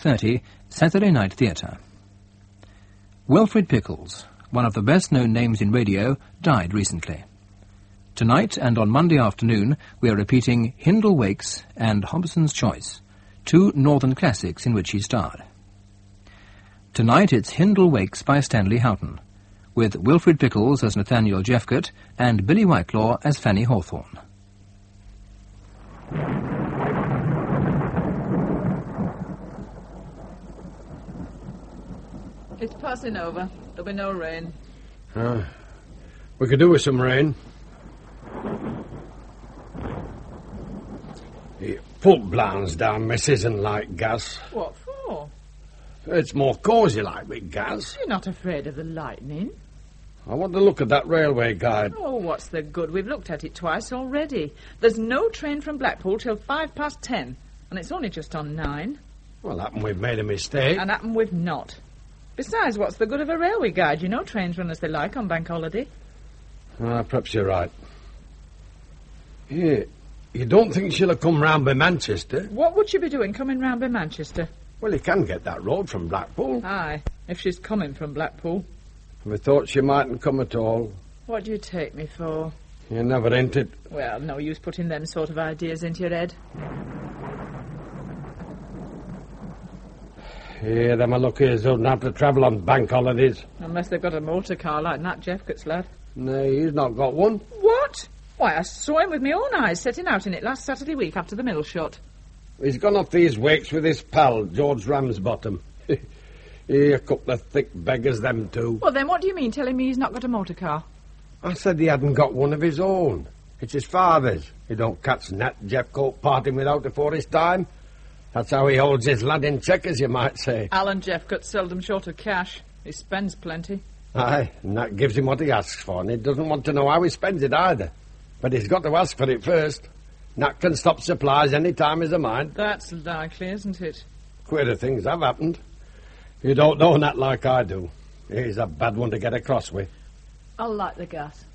6:30, Saturday Night Theatre. Wilfred Pickles, one of the best-known names in radio, died recently. Tonight and on Monday afternoon we are repeating Hindle Wakes and Hobson's Choice, two northern classics in which he starred. Tonight it's Hindle Wakes by Stanley Houghton, with Wilfred Pickles as Nathaniel Jeffcott and Billy Whitelaw as Fanny Hawthorne. It's passing over. There'll be no rain. We could do with some rain. Put blinds down, miss, isn't like gas. What for? It's more cosy like with gas. You're not afraid of the lightning? I want to look at that railway guide. Oh, what's the good? We've looked at it twice already. There's no train from Blackpool till 10:05, and it's only just on 9. Well, happen we've made a mistake. And happen we've not. Besides, what's the good of a railway guide? You know trains run as they like on bank holiday. Perhaps you're right. Yeah, you don't think she'll have come round by Manchester? What would she be doing coming round by Manchester? Well, you can get that road from Blackpool. Aye, if she's coming from Blackpool. We thought she mightn't come at all. What do you take me for? You never hinted. Well, no use putting them sort of ideas into your head. Yeah, them unluckies don't have to travel on bank holidays. Unless they've got a motor car like Nat Jeffcott's lad. No, he's not got one. What? Why, I saw him with my own eyes setting out in it last Saturday week after the mill shot. He's gone off these wakes with his pal, George Ramsbottom. A couple of thick beggars, them two. Well, then what do you mean telling me he's not got a motor car? I said he hadn't got one of his own. It's his father's. He don't catch Nat Jeffcoat parting without it for his time. That's how he holds his lad in check, as you might say. Alan Jeffcott's seldom short of cash. He spends plenty. Aye, and that gives him what he asks for, and he doesn't want to know how he spends it either. But he's got to ask for it first. Nat can stop supplies any time he's a mind. That's likely, isn't it? Queerer things have happened. You don't know Nat like I do. He's a bad one to get across with. I'll light the gas.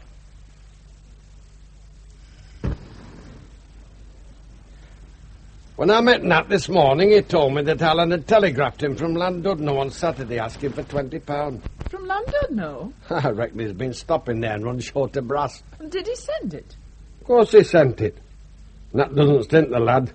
When I met Nat this morning, he told me that Alan had telegraphed him from Llandudno on Saturday asking for £20. From Llandudno? I reckon he's been stopping there and run short of brass. And did he send it? Of course he sent it. Nat doesn't stint the lad.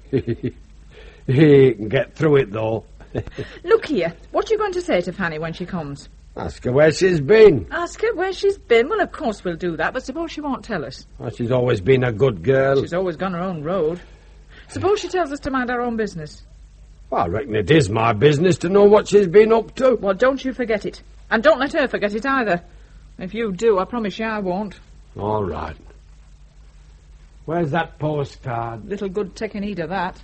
He can get through it, though. Look here, what are you going to say to Fanny when she comes? Ask her where she's been. Ask her where she's been? Well, of course we'll do that, but suppose she won't tell us. Well, she's always been a good girl. She's always gone her own road. Suppose she tells us to mind our own business. Well, I reckon it is my business to know what she's been up to. Well, don't you forget it. And don't let her forget it either. If you do, I promise you I won't. All right. Where's that postcard? Little good taking heed of that.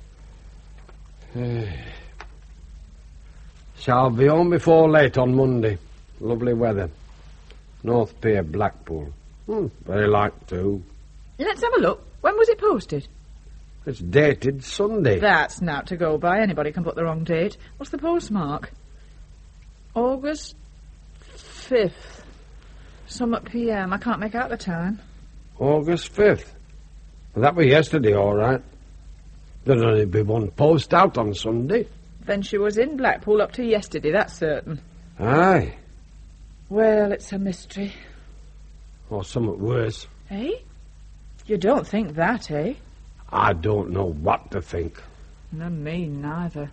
Shall be home before late on Monday. Lovely weather. North Pier, Blackpool. Very like too. Let's have a look. When was it posted? It's dated Sunday. That's not to go by. Anybody can put the wrong date. What's the postmark? August 5th. Some at PM. I can't make out the time. August 5th. Well, that was yesterday, all right. There'd only be one post out on Sunday. Then she was in Blackpool up to yesterday, that's certain. Aye. Well, it's a mystery. Or something worse. Eh? You don't think that, eh? I don't know what to think. No, me neither.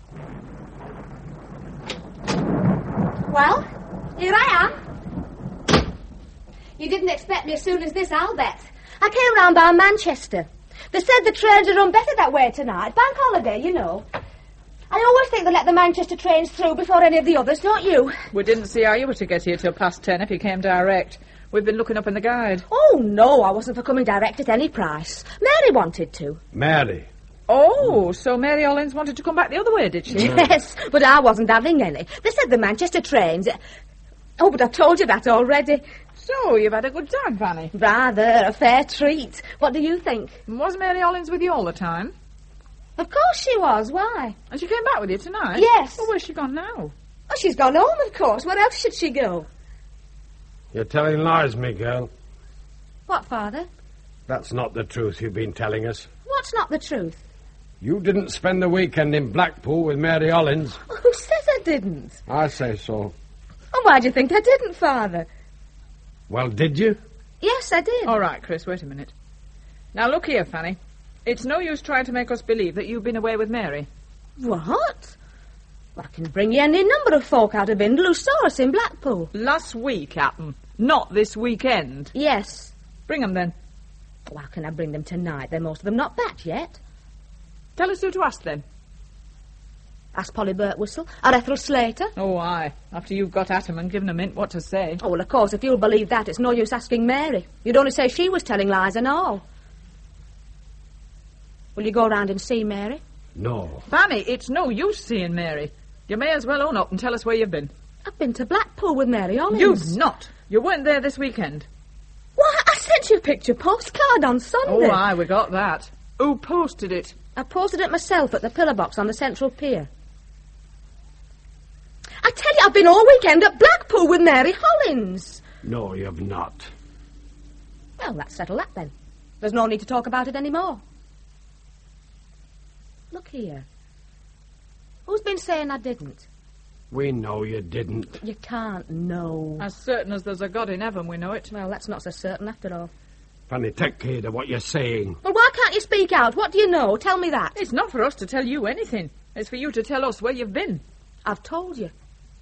Well, here I am. You didn't expect me as soon as this, I'll bet. I came round by Manchester. They said the trains would run better that way tonight. Bank holiday, you know. I always think they let the Manchester trains through before any of the others, don't you? We didn't see how you were to get here till past 10 if you came direct. We've been looking up in the guide. Oh, no, I wasn't for coming direct at any price. Mary wanted to. Mary? Oh, so Mary Hollins wanted to come back the other way, did she? Yes, but I wasn't having any. They said the Manchester trains... Oh, but I told you that already. So, you've had a good time, Fanny? Rather, a fair treat. What do you think? Was Mary Hollins with you all the time? Of course she was. Why? And she came back with you tonight? Yes. Well, where's she gone now? Oh, she's gone home, of course. Where else should she go? You're telling lies, me girl. What, Father? That's not the truth you've been telling us. What's not the truth? You didn't spend the weekend in Blackpool with Mary Hollins. Who says I didn't? I say so. Oh, why do you think I didn't, Father? Well, did you? Yes, I did. All right, Chris, wait a minute. Now, look here, Fanny. It's no use trying to make us believe that you've been away with Mary. What? I can bring you any number of folk out of Indle who saw us in Blackpool. Last week, Captain. Not this weekend. Yes. Bring them, then. Oh, how can I bring them tonight? They're most of them not back yet. Tell us who to ask, then. Ask Polly Birtwistle or Ethel Slater. Oh, aye. After you've got at 'em and given 'em hint what to say. Oh, well, of course, if you'll believe that, it's no use asking Mary. You'd only say she was telling lies and all. Will you go round and see Mary? No. Fanny, it's no use seeing Mary. You may as well own up and tell us where you've been. I've been to Blackpool with Mary Hollins. You've not. You weren't there this weekend. Why, I sent you a picture postcard on Sunday. Oh, aye, we got that. Who posted it? I posted it myself at the pillar box on the Central Pier. I tell you, I've been all weekend at Blackpool with Mary Hollins. No, you've not. Well, let's settle that then. There's no need to talk about it anymore. Look here. Who's been saying I didn't? We know you didn't. You can't know. As certain as there's a God in heaven, we know it. Well, that's not so certain after all. Fanny, take care of what you're saying. Well, why can't you speak out? What do you know? Tell me that. It's not for us to tell you anything. It's for you to tell us where you've been. I've told you.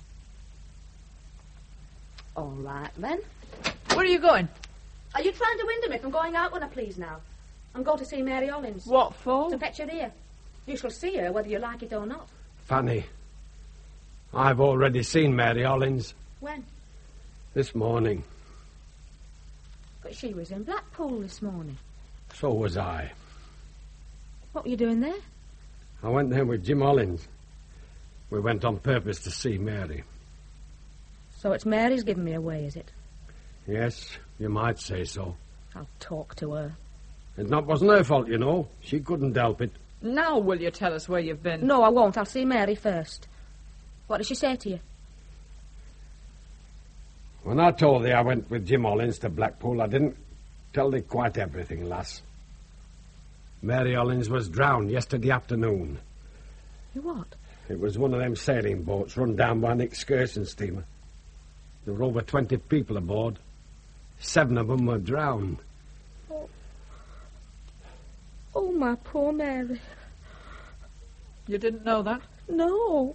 All right, then. Where are you going? Are you trying to hinder me from going out when I please now? I'm going to see Mary Hollins. What for? To fetch her here. You shall see her whether you like it or not. Fanny, I've already seen Mary Hollins. When? This morning. But she was in Blackpool this morning. So was I. What were you doing there? I went there with Jim Hollins. We went on purpose to see Mary. So it's Mary's giving me away, is it? Yes, you might say so. I'll talk to her. It wasn't her fault, you know. She couldn't help it. Now will you tell us where you've been? No, I won't. I'll see Mary first. What did she say to you? When I told thee I went with Jim Hollins to Blackpool, I didn't tell thee quite everything, lass. Mary Hollins was drowned yesterday afternoon. You what? It was one of them sailing boats run down by an excursion steamer. There were over 20 people aboard. 7 of them were drowned. Oh, my poor Mary. You didn't know that? No.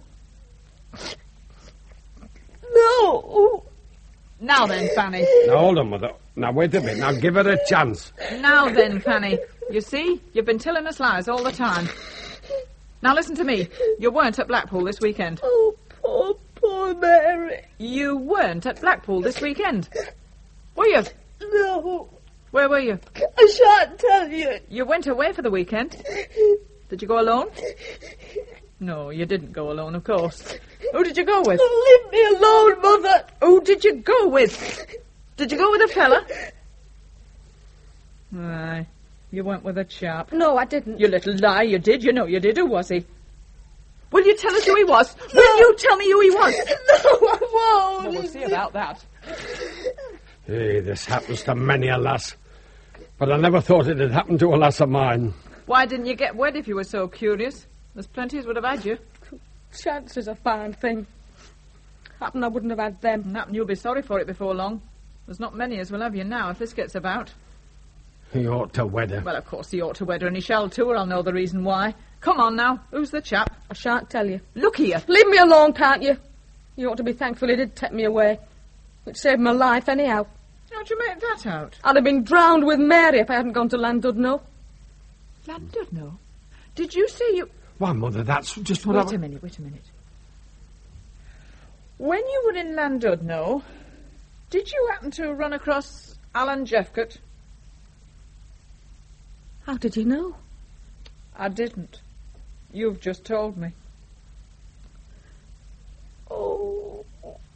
No. Now then, Fanny. Now, hold on, Mother. Now, wait a bit. Now, give her a chance. Now then, Fanny. You see, you've been telling us lies all the time. Now listen to me. You weren't at Blackpool this weekend. Oh, poor Mary. You weren't at Blackpool this weekend. Were you? No. Where were you? I shan't tell you. You went away for the weekend. Did you go alone? No, you didn't go alone, of course. Who did you go with? Leave me alone, Mother. Who did you go with? Did you go with a fella? Aye, you went with a chap. No, I didn't. You little lie, you did. You know you did. Who was he? Will you tell us who he was? No. Will you tell me who he was? No, I won't. Well, we'll see about that. Hey, this happens to many a lass. But I never thought it'd happen to a lass of mine. Why didn't you get wed if you were so curious? There's plenty as would have had you. Chance is a fine thing. Happen I wouldn't have had them. And happen you'll be sorry for it before long. There's not many as will have you now if this gets about. He ought to wed her. Well, of course he ought to wed her, and he shall too, or I'll know the reason why. Come on now, who's the chap? I shan't tell you. Look here. Leave me alone, can't you? You ought to be thankful he did take me away. It saved my life anyhow. How'd you make that out? I'd have been drowned with Mary if I hadn't gone to Llandudno. Llandudno? Did you say you... Why, Mother, that's just what Wait a minute. When you were in Llandudno, did you happen to run across Alan Jeffcott? How did you know? I didn't. You've just told me. Oh.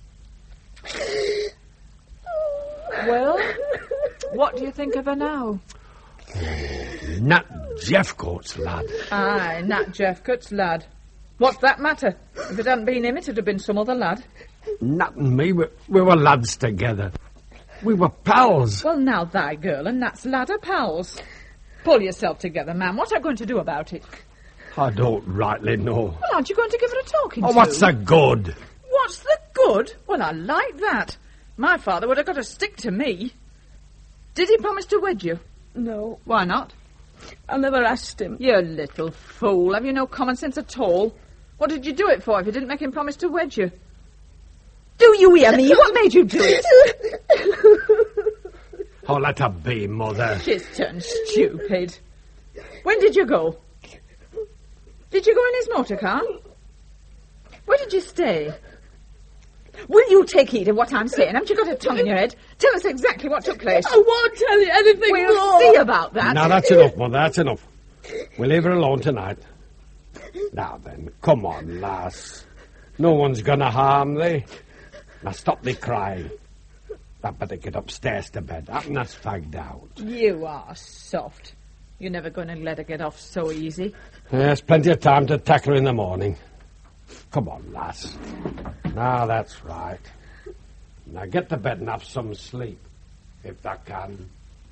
Well, what do you think of her now? Nat Jeffcoat's lad. Aye, Nat Jeffcott's lad. What's that matter? If it hadn't been him, it'd have been some other lad. Nat and me, we were lads together. We were pals. Well, now thy girl and Nat's lad are pals. Pull yourself together, ma'am. What are you going to do about it? I don't rightly know. Well, aren't you going to give her a talking to? Oh, what's the good? What's the good? Well, I like that. My father would have got to stick to me. Did he promise to wed you? No, Why not? I never asked him. You little fool. Have you no common sense at all? What did you do it for if you didn't make him promise to wed you? Do you hear me? What made you do it? Oh, let her be, Mother. She's turned stupid. When did you go? Did you go in his motor car? Where did you stay? Will you take heed of what I'm saying? Haven't you got a tongue in your head? Tell us exactly what took place. I won't tell you anything We'll more. see about that. Now, that's enough, Mother, that's enough. We'll leave her alone tonight. Now then, come on, lass. No one's gonna harm thee. Now stop thee crying. I better get upstairs to bed. I'm not fagged out. You are soft. You're never going to let her get off so easy. There's plenty of time to tackle her in the morning. Come on, lass. Now, that's right. Now get to bed and have some sleep, if I can.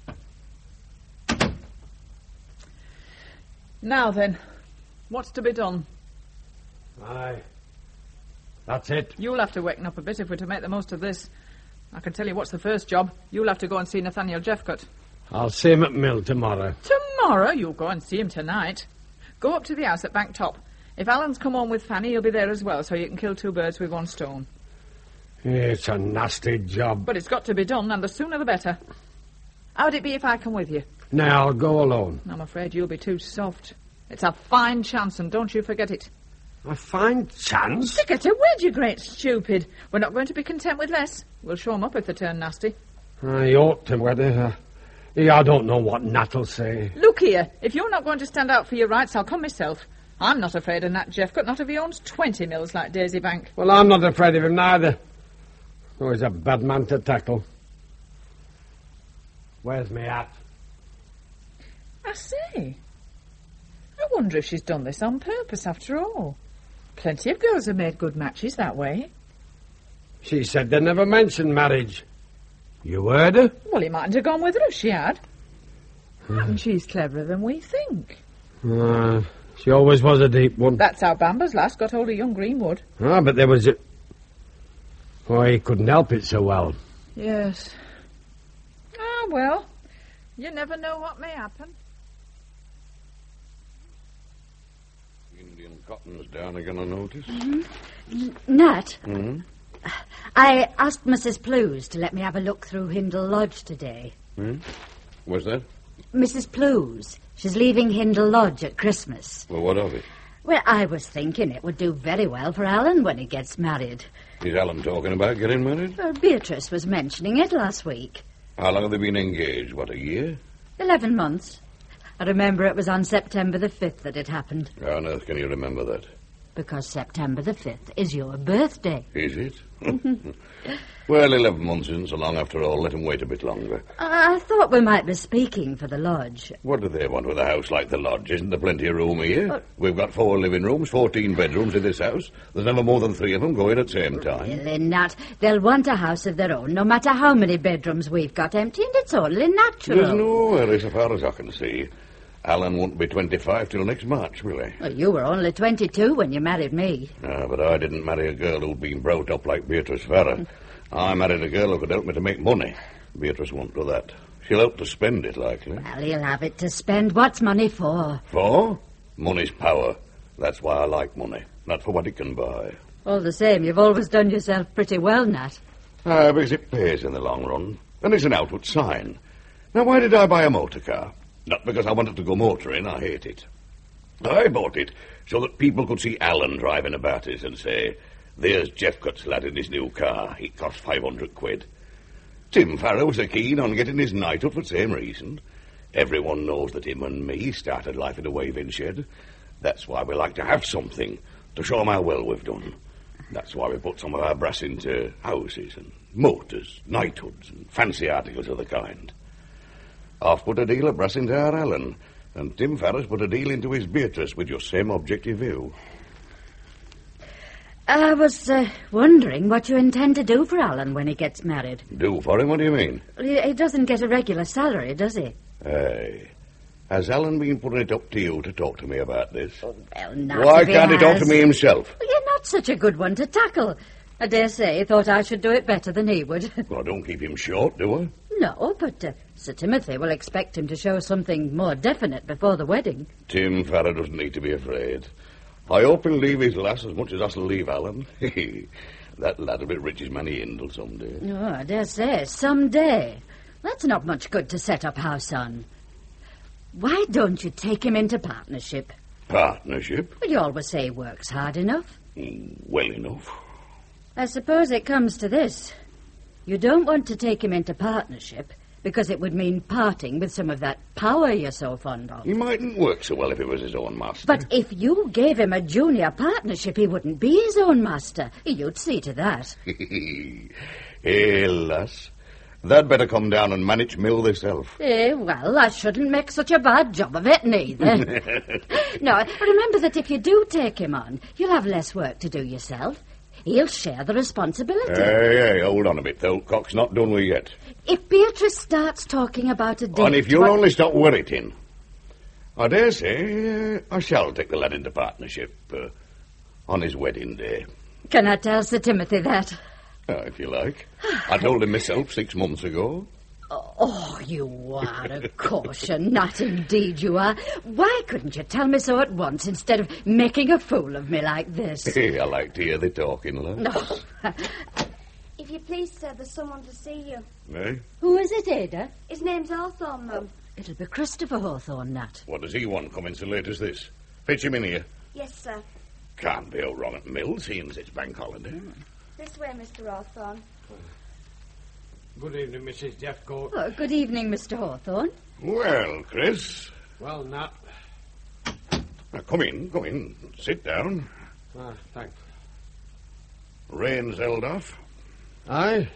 Now then, what's to be done? Aye. That's it. You'll have to waken up a bit if we're to make the most of this. I can tell you what's the first job. You'll have to go and see Nathaniel Jeffcott. I'll see him at mill tomorrow. Tomorrow? You'll go and see him tonight. Go up to the house at Bank Top. If Alan's come home with Fanny, he'll be there as well, so you can kill two birds with one stone. It's a nasty job. But it's got to be done, and the sooner the better. How'd it be if I come with you? Now, I'll go alone. I'm afraid you'll be too soft. It's a fine chance, and don't you forget it. A fine chance? Stick her to wed, you great stupid. We're not going to be content with less. We'll show 'em up if they turn nasty. I ought to wed her. I don't know what Nat'll say. Look here, if you're not going to stand out for your rights, I'll come myself. I'm not afraid of Nat Jeffcott, not if he owns 20 mills like Daisy Bank. Well, I'm not afraid of him neither. Oh, he's a bad man to tackle. Where's me hat? I say, I wonder if she's done this on purpose after all. Plenty of girls have made good matches that way. She said they never mentioned marriage. You heard her? Well, he mightn't have gone with her if she had. And she's cleverer than we think. She always was a deep one. That's how Bamber's lass got hold of young Greenwood. Ah, but there was a... Oh, he couldn't help it so well. Yes. Ah, well, you never know what may happen. Indian cotton's down again, I notice. Nat, Mm-hmm. I asked Mrs. Plews to let me have a look through Hindle Lodge today. Hmm? What's that? Mrs. Plews, she's leaving Hindle Lodge at Christmas. Well, what of it? Well, I was thinking it would do very well for Alan when he gets married. Is Alan talking about getting married? Beatrice was mentioning it last week. How long have they been engaged? What, a year? 11 months. I remember it was on September the 5th that it happened. How on earth can you remember that? Because September the 5th is your birthday. Is it? Well, 11 months isn't so long after all. Let him wait a bit longer. I thought we might be speaking for the lodge. What do they want with a house like the lodge? Isn't there plenty of room here? We've got 4 living rooms, 14 bedrooms in this house. There's never more than 3 of them going at the same time. Really, Nat, they'll want a house of their own, no matter how many bedrooms we've got empty, and it's only natural. There's no worry so far as I can see. Alan won't be 25 till next March, will he? Well, you were only 22 when you married me. Ah, but I didn't marry a girl who'd been brought up like Beatrice Farrer. I married a girl who could help me to make money. Beatrice won't do that. She'll help to spend it, likely. Well, he'll have it to spend. What's money for? For? Money's power. That's why I like money, not for what it can buy. All the same, you've always done yourself pretty well, Nat. Ah, because it pays in the long run. And it's an outward sign. Now, why did I buy a motor car? Not because I wanted to go motoring. I hate it. I bought it so that people could see Alan driving about it and say, there's Jeffcott's lad in his new car. It cost 500 quid. Tim Farrow was keen on getting his night up for the same reason. Everyone knows that him and me started life in a waving shed. That's why we like to have something to show 'em how well we've done. That's why we put some of our brass into houses and motors, knighthoods and fancy articles of the kind. I've put a deal of brass into our Alan, and Tim Farrow's put a deal into his Beatrice with your same objective view. I was wondering what you intend to do for Alan when he gets married. Do for him? What do you mean? He doesn't get a regular salary, does he? Aye. Has Alan been putting it up to you to talk to me about this? Well, not Why if he can't he talk to has. me himself? Well, you're not such a good one to tackle. I dare say he thought I should do it better than he would. Well, don't keep him short, do I? No, but Sir Timothy will expect him to show something more definite before the wedding. Tim Farrer doesn't need to be afraid. I hope he'll leave his lass as much as us'll leave Alan. That lad'll be rich as Manny Hindle someday. Oh, I dare say, someday. That's not much good to set up house on. Why don't you take him into partnership? Partnership? Well, you always say he works hard enough. Well enough. I suppose it comes to this. You don't want to take him into partnership because it would mean parting with some of that power you're so fond of. He mightn't work so well if he was his own master. But if you gave him a junior partnership, he wouldn't be his own master. You'd see to that. Hey, lass. They'd better come down and manage mill thyself. Well, I shouldn't make such a bad job of it, neither. No, remember that if you do take him on, you'll have less work to do yourself. He'll share the responsibility. Hey, hold on a bit. The old cock's not done with yet. If Beatrice starts talking about a date... And if you'll only stop worrying, I dare say I shall take the lad into partnership on his wedding day. Can I tell Sir Timothy that? If you like. I told him myself 6 months ago. Oh, you are a caution, not indeed you are. Why couldn't you tell me so at once instead of making a fool of me like this? Hey, I like to hear the talking, lad. No. If you please, sir, there's someone to see you. Eh? Who is it, Ada? His name's Hawthorne, Mum. It'll be Christopher Hawthorne, Nat. What does he want coming so late as this? Fetch him in here. Yes, sir. Can't be all wrong at mill, seeing as it's bank holiday. This way, Mr. Hawthorne. Good evening, Mrs. Jeffcoat. Oh, good evening, Mr. Hawthorne. Well, Chris. Well, Nat. Now, come in. Sit down. Thanks. Rain's held off. Aye?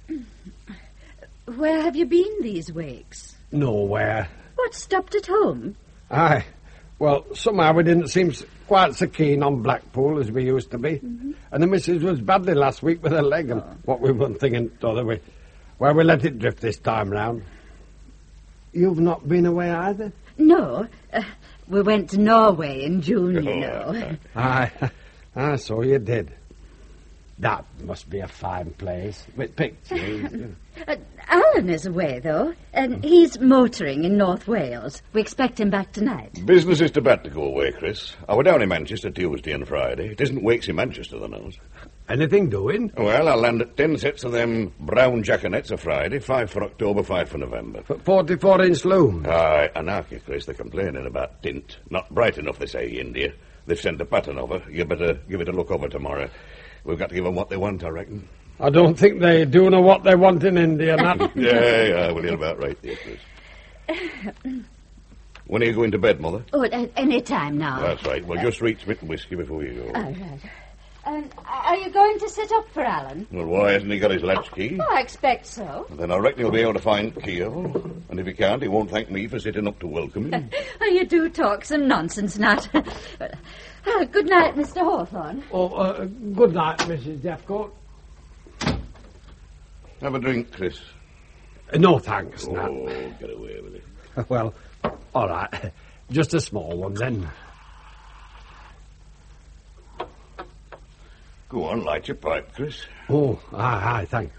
Where have you been these weeks? Nowhere. What, stopped at home? Aye. Well, somehow we didn't seem quite so keen on Blackpool as we used to be. Mm-hmm. And the missus was badly last week with her leg, and what we weren't thinking the other way. Well, we let it drift this time round. You've not been away either? No. We went to Norway in June, you know. Aye, so you did. That must be a fine place, with pictures. Alan is away, though, and he's motoring in North Wales. We expect him back tonight. Business is too bad to go away, Chris. I were down in Manchester Tuesday and Friday. It isn't wakes in Manchester, the knows. Anything doing? Well, I'll land at 10 sets of them brown jackanets a Friday, 5 for October, 5 for November. 44-inch loom? Aye, anarchy, Chris. They're complaining about tint. Not bright enough, they say, India. They've sent a pattern over. You better give it a look over tomorrow. We've got to give them what they want, I reckon. I don't think they do know what they want in India, Nat. Yeah, well, you're about right there, Chris. When are you going to bed, Mother? Oh, at any time now. That's right. Well, just reach Smith and whiskey before you go. All right. Are you going to sit up for Alan? Well, why hasn't he got his latchkey? Oh, I expect so. Then I reckon he'll be able to find Keogh. And if he can't, he won't thank me for sitting up to welcome him. Oh, you do talk some nonsense, Nat. Good night, Mr. Hawthorne. Oh, good night, Mrs. Jeffcoat. Have a drink, Chris. No, thanks, Nat. Oh, get away with it. Well, all right. Just a small one, then. Go on, light your pipe, Chris. Oh, aye, thanks.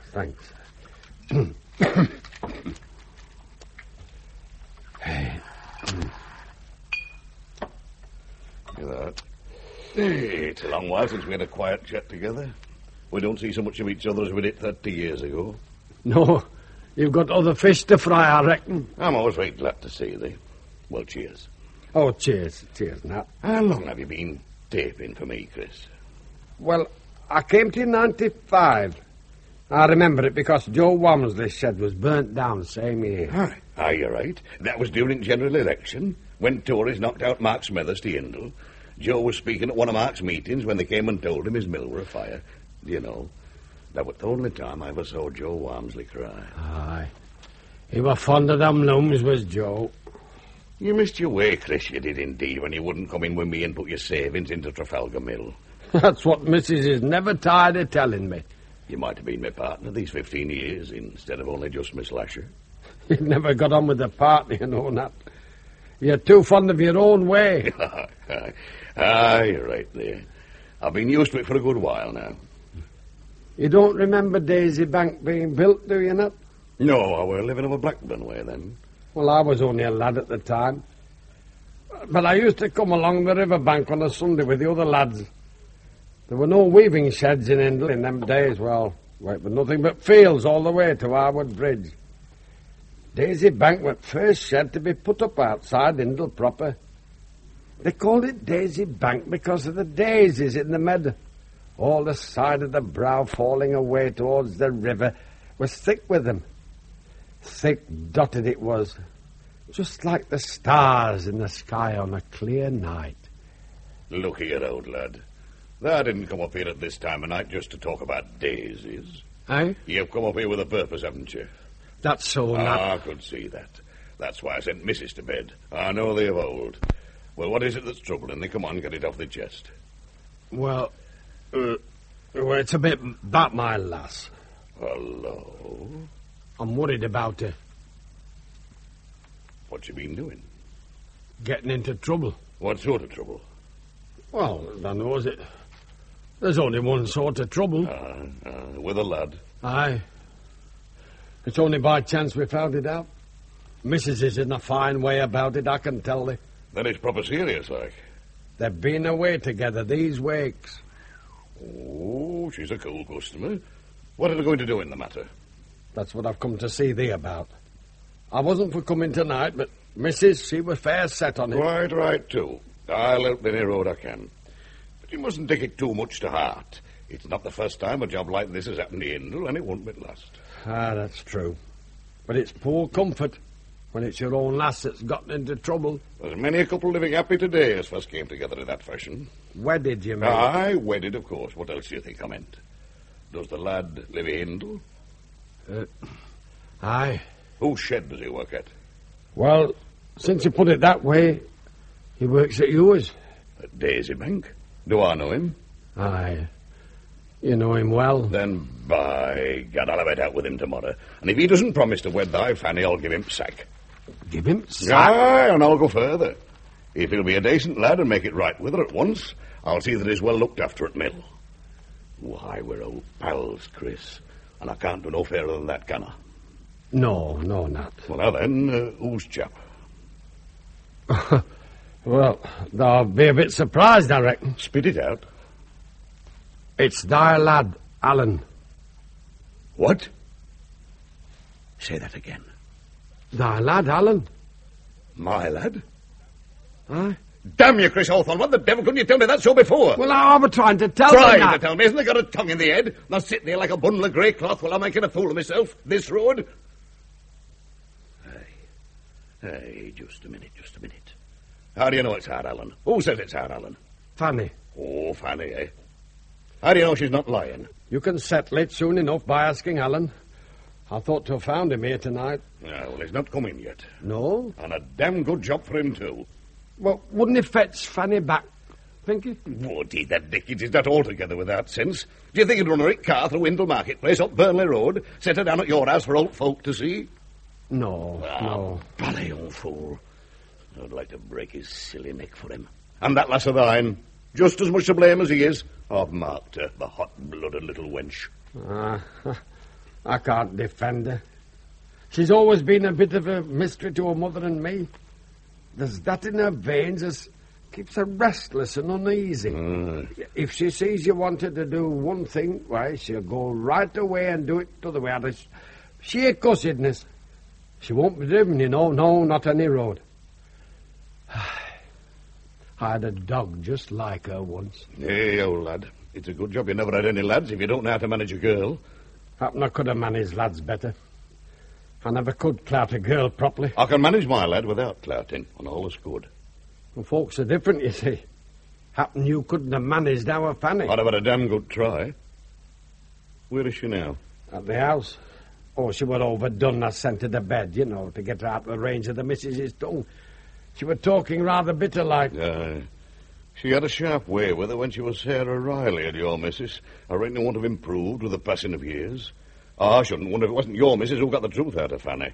Hear that? Hey, it's a long while since we had a quiet chat together. We don't see so much of each other as we did 30 years ago. No, you've got other fish to fry, I reckon. I'm always very glad to see thee. Well, cheers. Oh, cheers, Nat. How long have you been taping for me, Chris? Well, I came to you in 95. I remember it because Joe Walmsley's shed was burnt down the same year. Aye, you're right. That was during general election, when Tories knocked out Mark Smethers to Hindle. Joe was speaking at one of Mark's meetings when they came and told him his mill were afire. You know, that was the only time I ever saw Joe Walmsley cry. Aye. He was fond of them looms, was Joe. You missed your way, Chris, you did indeed, when you wouldn't come in with me and put your savings into Trafalgar Mill. That's what Mrs. is never tired of telling me. You might have been my partner these 15 years instead of only just Miss Lasher. He never got on with the partner, you know, Nat. You're too fond of your own way. You're right there. I've been used to it for a good while now. You don't remember Daisy Bank being built, do you not? No, I were living over Blackburn way then. Well, I was only a lad at the time. But I used to come along the river bank on a Sunday with the other lads. There were no weaving sheds in Hindle in them days. Well, it was nothing but fields all the way to Harwood Bridge. Daisy Bank was first shed to be put up outside Hindle proper. They called it Daisy Bank because of the daisies in the meadow. All the side of the brow falling away towards the river was thick with them. Thick dotted it was, just like the stars in the sky on a clear night. Look here, old lad. Thou didn't come up here at this time of night just to talk about daisies. Eh? You've come up here with a purpose, haven't you? That's so, Nat. I could see that. That's why I sent Mrs. to bed. I know thee of old. Well, what is it that's troubling thee? Come on, get it off the chest. Well, it's a bit about my lass. Hello? I'm worried about her. What you been doing? Getting into trouble. What sort of trouble? Well, I knows it. There's only one sort of trouble. With a lad. Aye. It's only by chance we found it out. Mrs. is in a fine way about it, I can tell thee. Then it's proper serious, like. They've been away together these weeks. Oh, she's a cool customer. What are they going to do in the matter? That's what I've come to see thee about. I wasn't for coming tonight, but Mrs., she was fair set on it. Right, too. I'll help any road I can. But you mustn't take it too much to heart. It's not the first time a job like this has happened to Hindle, and it won't be the last. Ah, that's true. But it's poor comfort when it's your own lass that's gotten into trouble. There's many a couple living happy today as first came together in that fashion. Wedded, you mean? Aye, wedded, of course. What else do you think I meant? Does the lad live in Hindle? Aye. Whose shed does he work at? Well, since you put it that way, he works at yours. At Daisy Bank? Do I know him? Aye. You know him well. Then, by God, I'll have it out with him tomorrow. And if he doesn't promise to wed thy Fanny, I'll give him sack. Give him sack? Aye, and I'll go further. If he'll be a decent lad and make it right with her at once, I'll see that he's well looked after at mill. Why, we're old pals, Chris. And I can't do no fairer than that, can I? No, Nat. Well, now then, who's chap? Well, they'll be a bit surprised, I reckon. Spit it out. It's thy lad, Alan. What? Say that again. Thy lad, Alan. My lad? Aye. Damn you, Chris Hawthorne, what the devil couldn't you tell me that so before? Well, I was trying to tell you Trying that. to tell me, isn't they got a tongue in the head? Now sit there like a bundle of grey cloth while I'm making a fool of myself. This road? Hey, just a minute. How do you know it's hard, Alan? Who says it's hard, Alan? Fanny. Oh, Fanny, eh? How do you know she's not lying? You can settle it soon enough by asking Alan. I thought to have found him here tonight. Yeah, well, he's not come in yet. No? And a damn good job for him, too. Well, wouldn't it fetch Fanny back, think you? Would he, that Dickens is not altogether without sense. Do you think he'd run a rick car through Hindle Marketplace up Burnley Road, set her down at your house for old folk to see? No. Bally old fool. I'd like to break his silly neck for him. And that lass of thine, just as much to blame as he is. I've marked her, the hot-blooded little wench. I can't defend her. She's always been a bit of a mystery to her mother and me. There's that in her veins as keeps her restless and uneasy. If she sees you want her to do one thing, why, she'll go right away and do it the other way. Out of sheer cussedness. She won't be driven, you know. No, not any road. I had a dog just like her once. Hey, old lad. It's a good job you never had any lads if you don't know how to manage a girl. Happen I could have managed lads better. I never could clout a girl properly. I can manage my lad without clouting, and all is good. Well, folks are different, you see. Happen you couldn't have managed our Fanny. I'd have had a damn good try. Where is she now? At the house. Oh, she was overdone. I sent her to bed, you know, to get her out of the range of the missus's tongue. She was talking rather bitter-like. She had a sharp way with her when she was Sarah Riley and your missus. I reckon it won't have improved with the passing of years. I shouldn't wonder if it wasn't your missus who got the truth out of Fanny.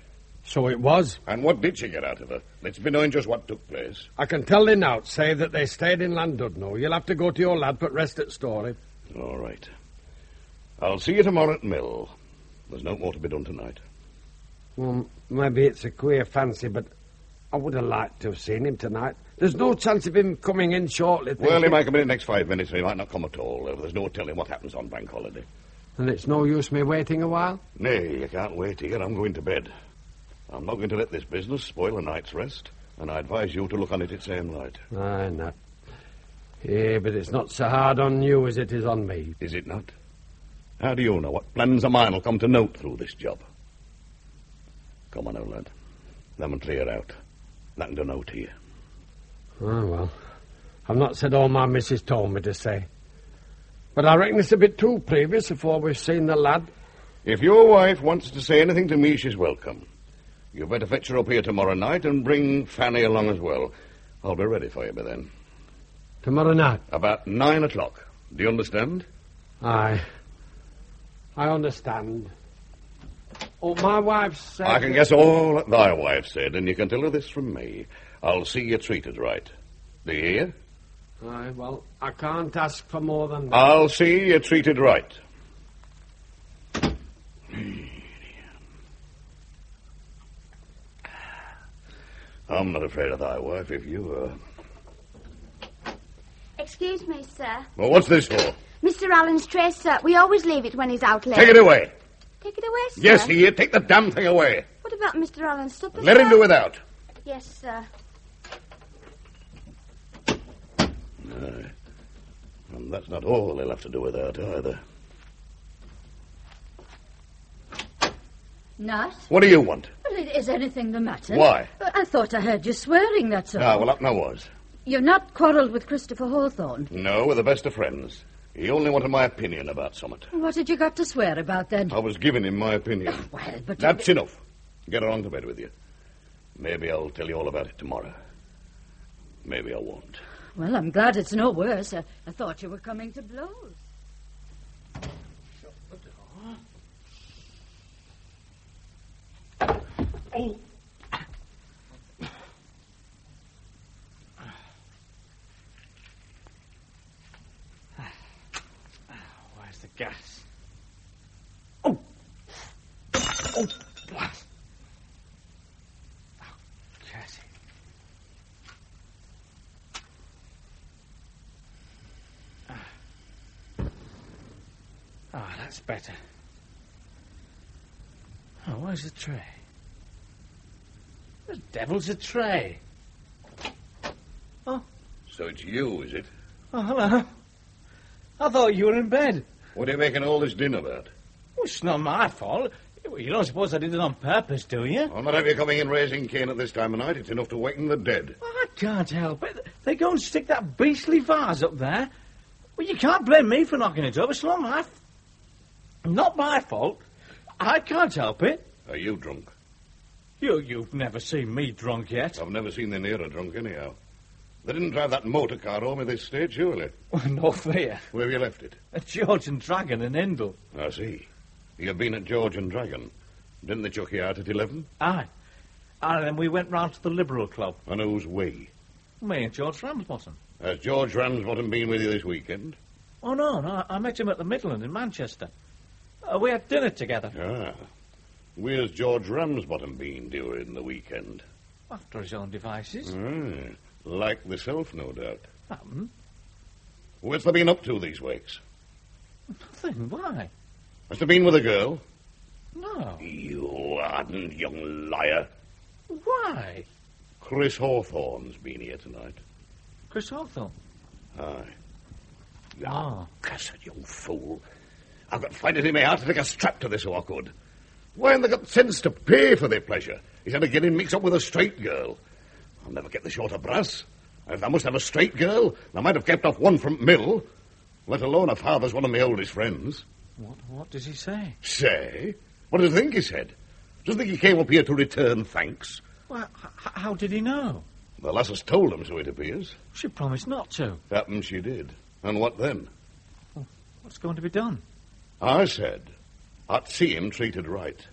So it was. And what did she get out of her? Let's be knowing just what took place. I can tell thee now, say that they stayed in Llandudno. You'll have to go to your lad, but rest at Storey. All right. I'll see you tomorrow at Mill. There's no more to be done tonight. Well, maybe it's a queer fancy, but I would have liked to have seen him tonight. There's no chance of him coming in shortly. Well, he might come in the next 5 minutes, or he might not come at all. There's no telling what happens on bank holiday. And it's no use me waiting a while? Nay, you can't wait here. I'm going to bed. I'm not going to let this business spoil a night's rest, and I advise you to look on it its same light. Aye, not. Yeah, but it's not so hard on you as it is on me. Is it not? How do you know what plans of mine will come to note through this job? Come on, old lad. Let me clear out. Nothing to note here. Oh, well. I've not said all my missus told me to say. But I reckon it's a bit too previous before we've seen the lad. If your wife wants to say anything to me, she's welcome. You better fetch her up here tomorrow night and bring Fanny along as well. I'll be ready for you by then. Tomorrow night? About 9 o'clock. Do you understand? Aye. I understand. Oh, my wife said... I can guess all that thy wife said, and you can tell her this from me. I'll see you treated right. Do you hear? Aye, well, I can't ask for more than that. I'll see you treated right. I'm not afraid of thy wife if you are. Excuse me, sir. Well, what's this for? Mr. Allen's tray, sir. We always leave it when he's out late. Take it away. Take it away, sir? Yes, here. Take the damn thing away. What about Mr. Allen's supper, Let sir? him do without. Yes, sir. Aye. And that's not all he'll have to do without either. Not? What do you want? Well, is anything the matter? Why? I thought I heard you swearing, that's all. Ah, well, up now was. You're not quarrelled with Christopher Hawthorne? No, we're the best of friends. He only wanted my opinion about something. What had you got to swear about, then? I was giving him my opinion. Well, but... That's enough. Get along to bed with you. Maybe I'll tell you all about it tomorrow. Maybe I won't. Well, I'm glad it's no worse. I thought you were coming to blows. Oh. Where's the gas? Oh! Oh, blast! Oh, Cassie. Ah, that's better. Oh, where's the tray? The devil's a tray. Oh. So it's you, is it? Oh, hello. I thought you were in bed. What are you making all this din about? Well, it's not my fault. You don't suppose I did it on purpose, do you? I'll not have you coming in raising Cain at this time of night. It's enough to waken the dead. I can't help it. They go and stick that beastly vase up there. Well, you can't blame me for knocking it over. It's not my fault. I can't help it. Are you drunk? You've never seen me drunk yet. I've never seen the nearer drunk, anyhow. They didn't drive that motor car home at this stage, surely. Well, no fear. Where have you left it? At George and Dragon in Hindle. I see. You've been at George and Dragon. Didn't they chuck you out at 11? Aye. And then we went round to the Liberal Club. And who's we? Me and George Ramsbottom. Has George Ramsbottom been with you this weekend? Oh, no. I met him at the Midland in Manchester. We had dinner together. Ah. Where's George Ramsbottom been during the weekend? After his own devices. Ah, like myself, no doubt. What's they been up to these weeks? Nothing. Why? Must have been with a girl. No. You hardened young liar. Why? Chris Hawthorne's been here tonight. Chris Hawthorne? Aye. Ah. Cussed young fool. I've got to find it in my heart to take a strap to this awkward. Why haven't they got sense to pay for their pleasure? He's had to get him mixed up with a straight girl. I'll never get the short of brass. And if I must have a straight girl, I might have kept off one from Mill, let alone if Harper's one of my oldest friends. What does he say? Say? What does he think he said? Does he think he came up here to return thanks? Well, how did he know? The lass told him, so it appears. She promised not to. Happens she did. And what then? Well, what's going to be done? I said I'd see him treated right.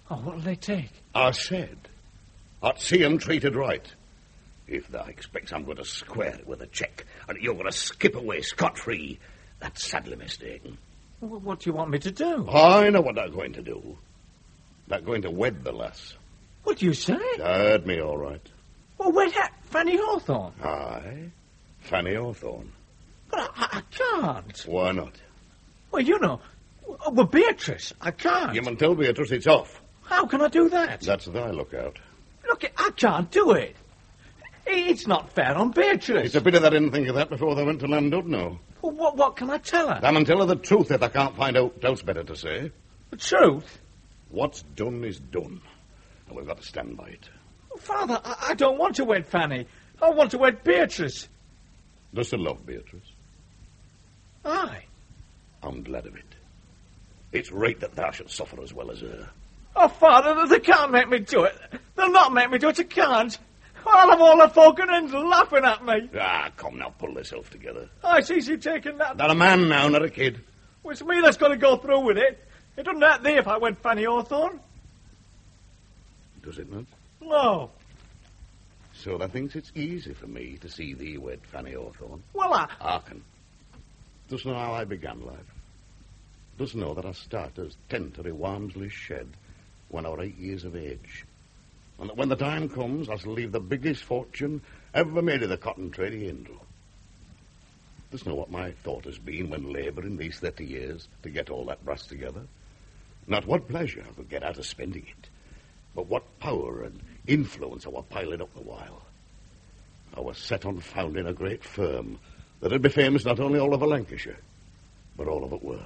Oh, what'll they take? I said I'd see 'em treated right. If thou expects I'm going to square it with a cheque and you're going to skip away scot-free, that's sadly mistaken. Well, what do you want me to do? I know what they're going to do. They're going to wed the lass. What do you say? You heard me all right. Well, wed Fanny Hawthorne? Aye, Fanny Hawthorne. But I can't. Why not? Well, you know, with Beatrice, I can't. You must tell Beatrice it's off. How can I do that? That's thy lookout. Look, I can't do it. It's not fair on Beatrice. It's a pity they didn't think of that before they went to Llandudno. Well, what can I tell her? They must tell her the truth if they can't find out what else better to say. The truth? What's done is done, and we've got to stand by it. Well, Father, I don't want to wed Fanny. I want to wed Beatrice. Dost thou love Beatrice? Aye. I'm glad of it. It's right that thou should suffer as well as her. Oh, Father, they can't make me do it. They'll not make me do it. I can't. I'll have all the folk in England laughing at me. Ah, come now, pull yourself together. I see you taking that. Thou a man now, not a kid. Well, it's me that's got to go through with it. It doesn't hurt thee if I wed Fanny Hawthorne. Does it not? No. So thou thinks it's easy for me to see thee wed Fanny Hawthorne? Well, Hearken. Dost know how I began life? Dost know that I started as tenter i Walmsley shed when I was 8 years of age? And that when the time comes, I shall leave the biggest fortune ever made of the cotton trade of Hindle. Dost know what my thought has been when labouring these 30 years to get all that brass together? Not what pleasure I could get out of spending it, but what power and influence I was piling up the while. I was set on founding a great firm that'd be famous not only all over Lancashire, but all over the world.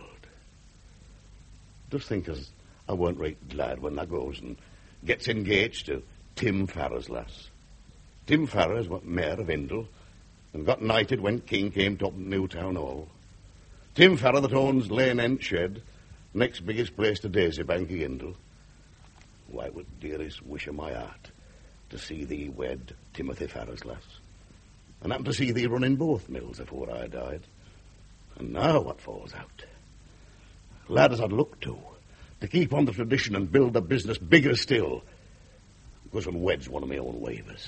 Just think as I weren't right glad when I goes and gets engaged to Tim Farrer's lass. Tim Farrer's what mayor of Hindle and got knighted when King came to open Newtown Hall. Tim Farrer that owns Lane End Shed, next biggest place to Daisy Bank of Hindle. Why would dearest wish of my heart to see thee wed Timothy Farrer's lass, and happen to see thee running both mills afore I died. And now what falls out? Lad as I'd look to keep on the tradition and build the business bigger still, goes and weds one of my own waivers.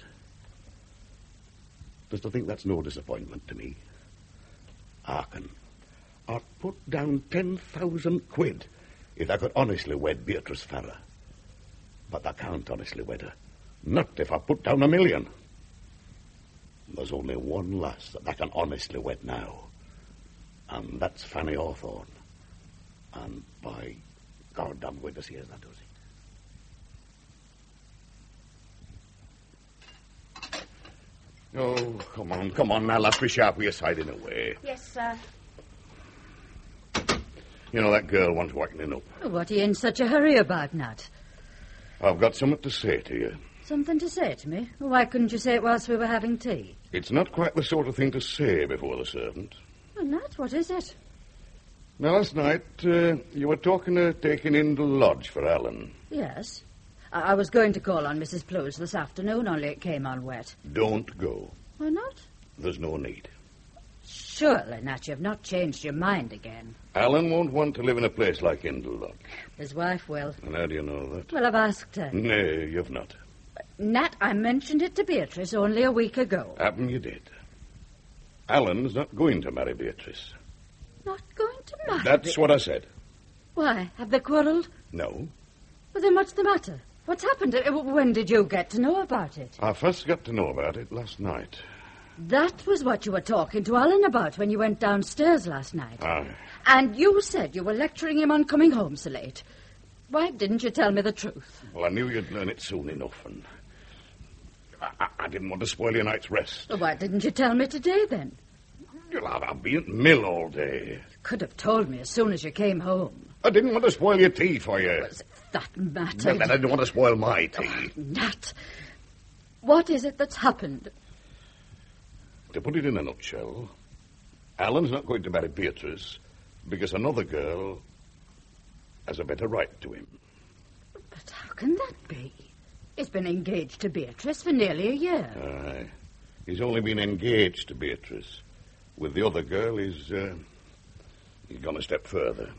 Does thou think that's no disappointment to me? Hearken, I'd put down 10,000 quid if I could honestly wed Beatrice Farrer. But I can't honestly wed her. Not if I put down 1 million. There's only one lass that I can honestly wed now, and that's Fanny Hawthorne. And by God, I'm going to see as that does it. Oh, come on now, lass, be sharp with your siding away. Yes, sir. You know, that girl wants whacking up. Oh, what are you in such a hurry about, Nat? I've got something to say to you. Something to say to me? Why couldn't you say it whilst we were having tea? It's not quite the sort of thing to say before the servant. Well, Nat, what is it? Now, last night, you were talking of taking in the lodge for Alan. Yes. I was going to call on Mrs. Plews this afternoon, only it came on wet. Don't go. Why not? There's no need. Surely, Nat, you've not changed your mind again. Alan won't want to live in a place like Hindle Lodge. His wife will. And how do you know that? Well, I've asked her. Nay, you've not. Nat, I mentioned it to Beatrice only a week ago. Happen you did. Alan's not going to marry Beatrice. Not going to marry That's what I said. Why? Have they quarrelled? No. Well, then what's the matter? What's happened? When did you get to know about it? I first got to know about it last night. That was what you were talking to Alan about when you went downstairs last night. Aye. And you said you were lecturing him on coming home so late. Why didn't you tell me the truth? Well, I knew you'd learn it soon enough, and I didn't want to spoil your night's rest. Well, why didn't you tell me today, then? Well, I've been at the mill all day. Could have told me as soon as you came home. I didn't want to spoil your tea for you. Was it that mattered? Well, I didn't want to spoil my tea. Oh, Nat, what is it that's happened? To put it in a nutshell, Alan's not going to marry Beatrice because another girl has a better right to him. But how can that be? He's been engaged to Beatrice for nearly a year. Aye. He's only been engaged to Beatrice. With the other girl, he's gone a step further.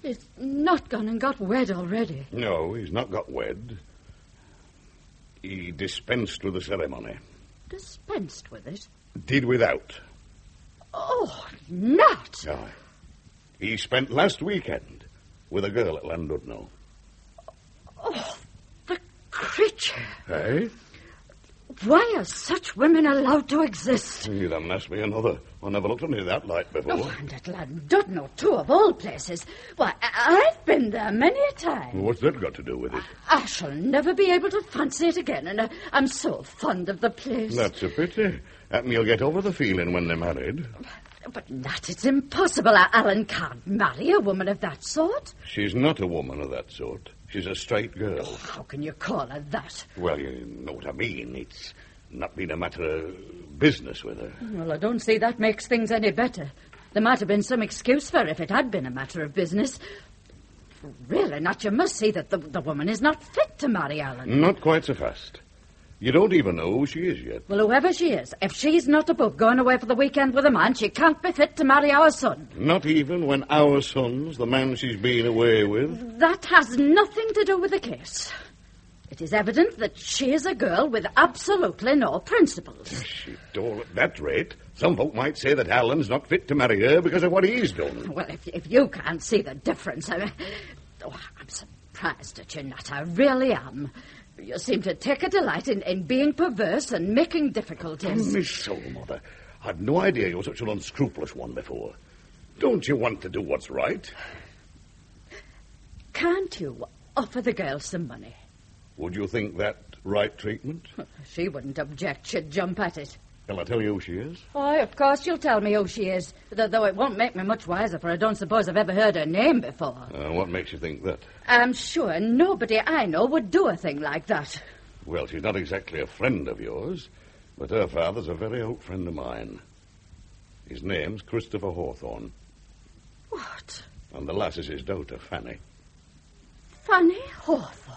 He's not gone and got wed already. No, he's not got wed. He dispensed with the ceremony. Dispensed with it? Did without. Oh, not! Aye. He spent last weekend with a girl at Llandudno. Oh, the creature. Eh? Why are such women allowed to exist? You done asked me another. I never looked into that light before. Oh, and at Llandudno, too, of all places. Why, I've been there many a time. What's that got to do with it? I shall never be able to fancy it again, and I'm so fond of the place. That's a pity. Happen you'll get over the feeling when they're married. But, Nat, it's impossible. Alan can't marry a woman of that sort. She's not a woman of that sort. She's a straight girl. Oh, how can you call her that? Well, you know what I mean. It's not been a matter of business with her. Well, I don't see that makes things any better. There might have been some excuse for her if it had been a matter of business. Really, Nat, you must see that the woman is not fit to marry Alan. Not quite so fast. You don't even know who she is yet. Well, whoever she is, if she's not above going away for the weekend with a man, she can't be fit to marry our son. Not even when our son's the man she's been away with? That has nothing to do with the case. It is evident that she is a girl with absolutely no principles. She don't at that rate. Some folk might say that Alan's not fit to marry her because of what he's done. Well, if you can't see the difference, I'm surprised at you, Nat. I really am. You seem to take a delight in being perverse and making difficulties. Miss Soul, Mother, I'd no idea you were such an unscrupulous one before. Don't you want to do what's right? Can't you offer the girl some money? Would you think that right treatment? She wouldn't object. She'd jump at it. Shall I tell you who she is? Oh, of course you'll tell me who she is. Though it won't make me much wiser, for I don't suppose I've ever heard her name before. What makes you think that? I'm sure nobody I know would do a thing like that. Well, she's not exactly a friend of yours, but her father's a very old friend of mine. His name's Christopher Hawthorne. What? And the lass is his daughter, Fanny. Fanny Hawthorne?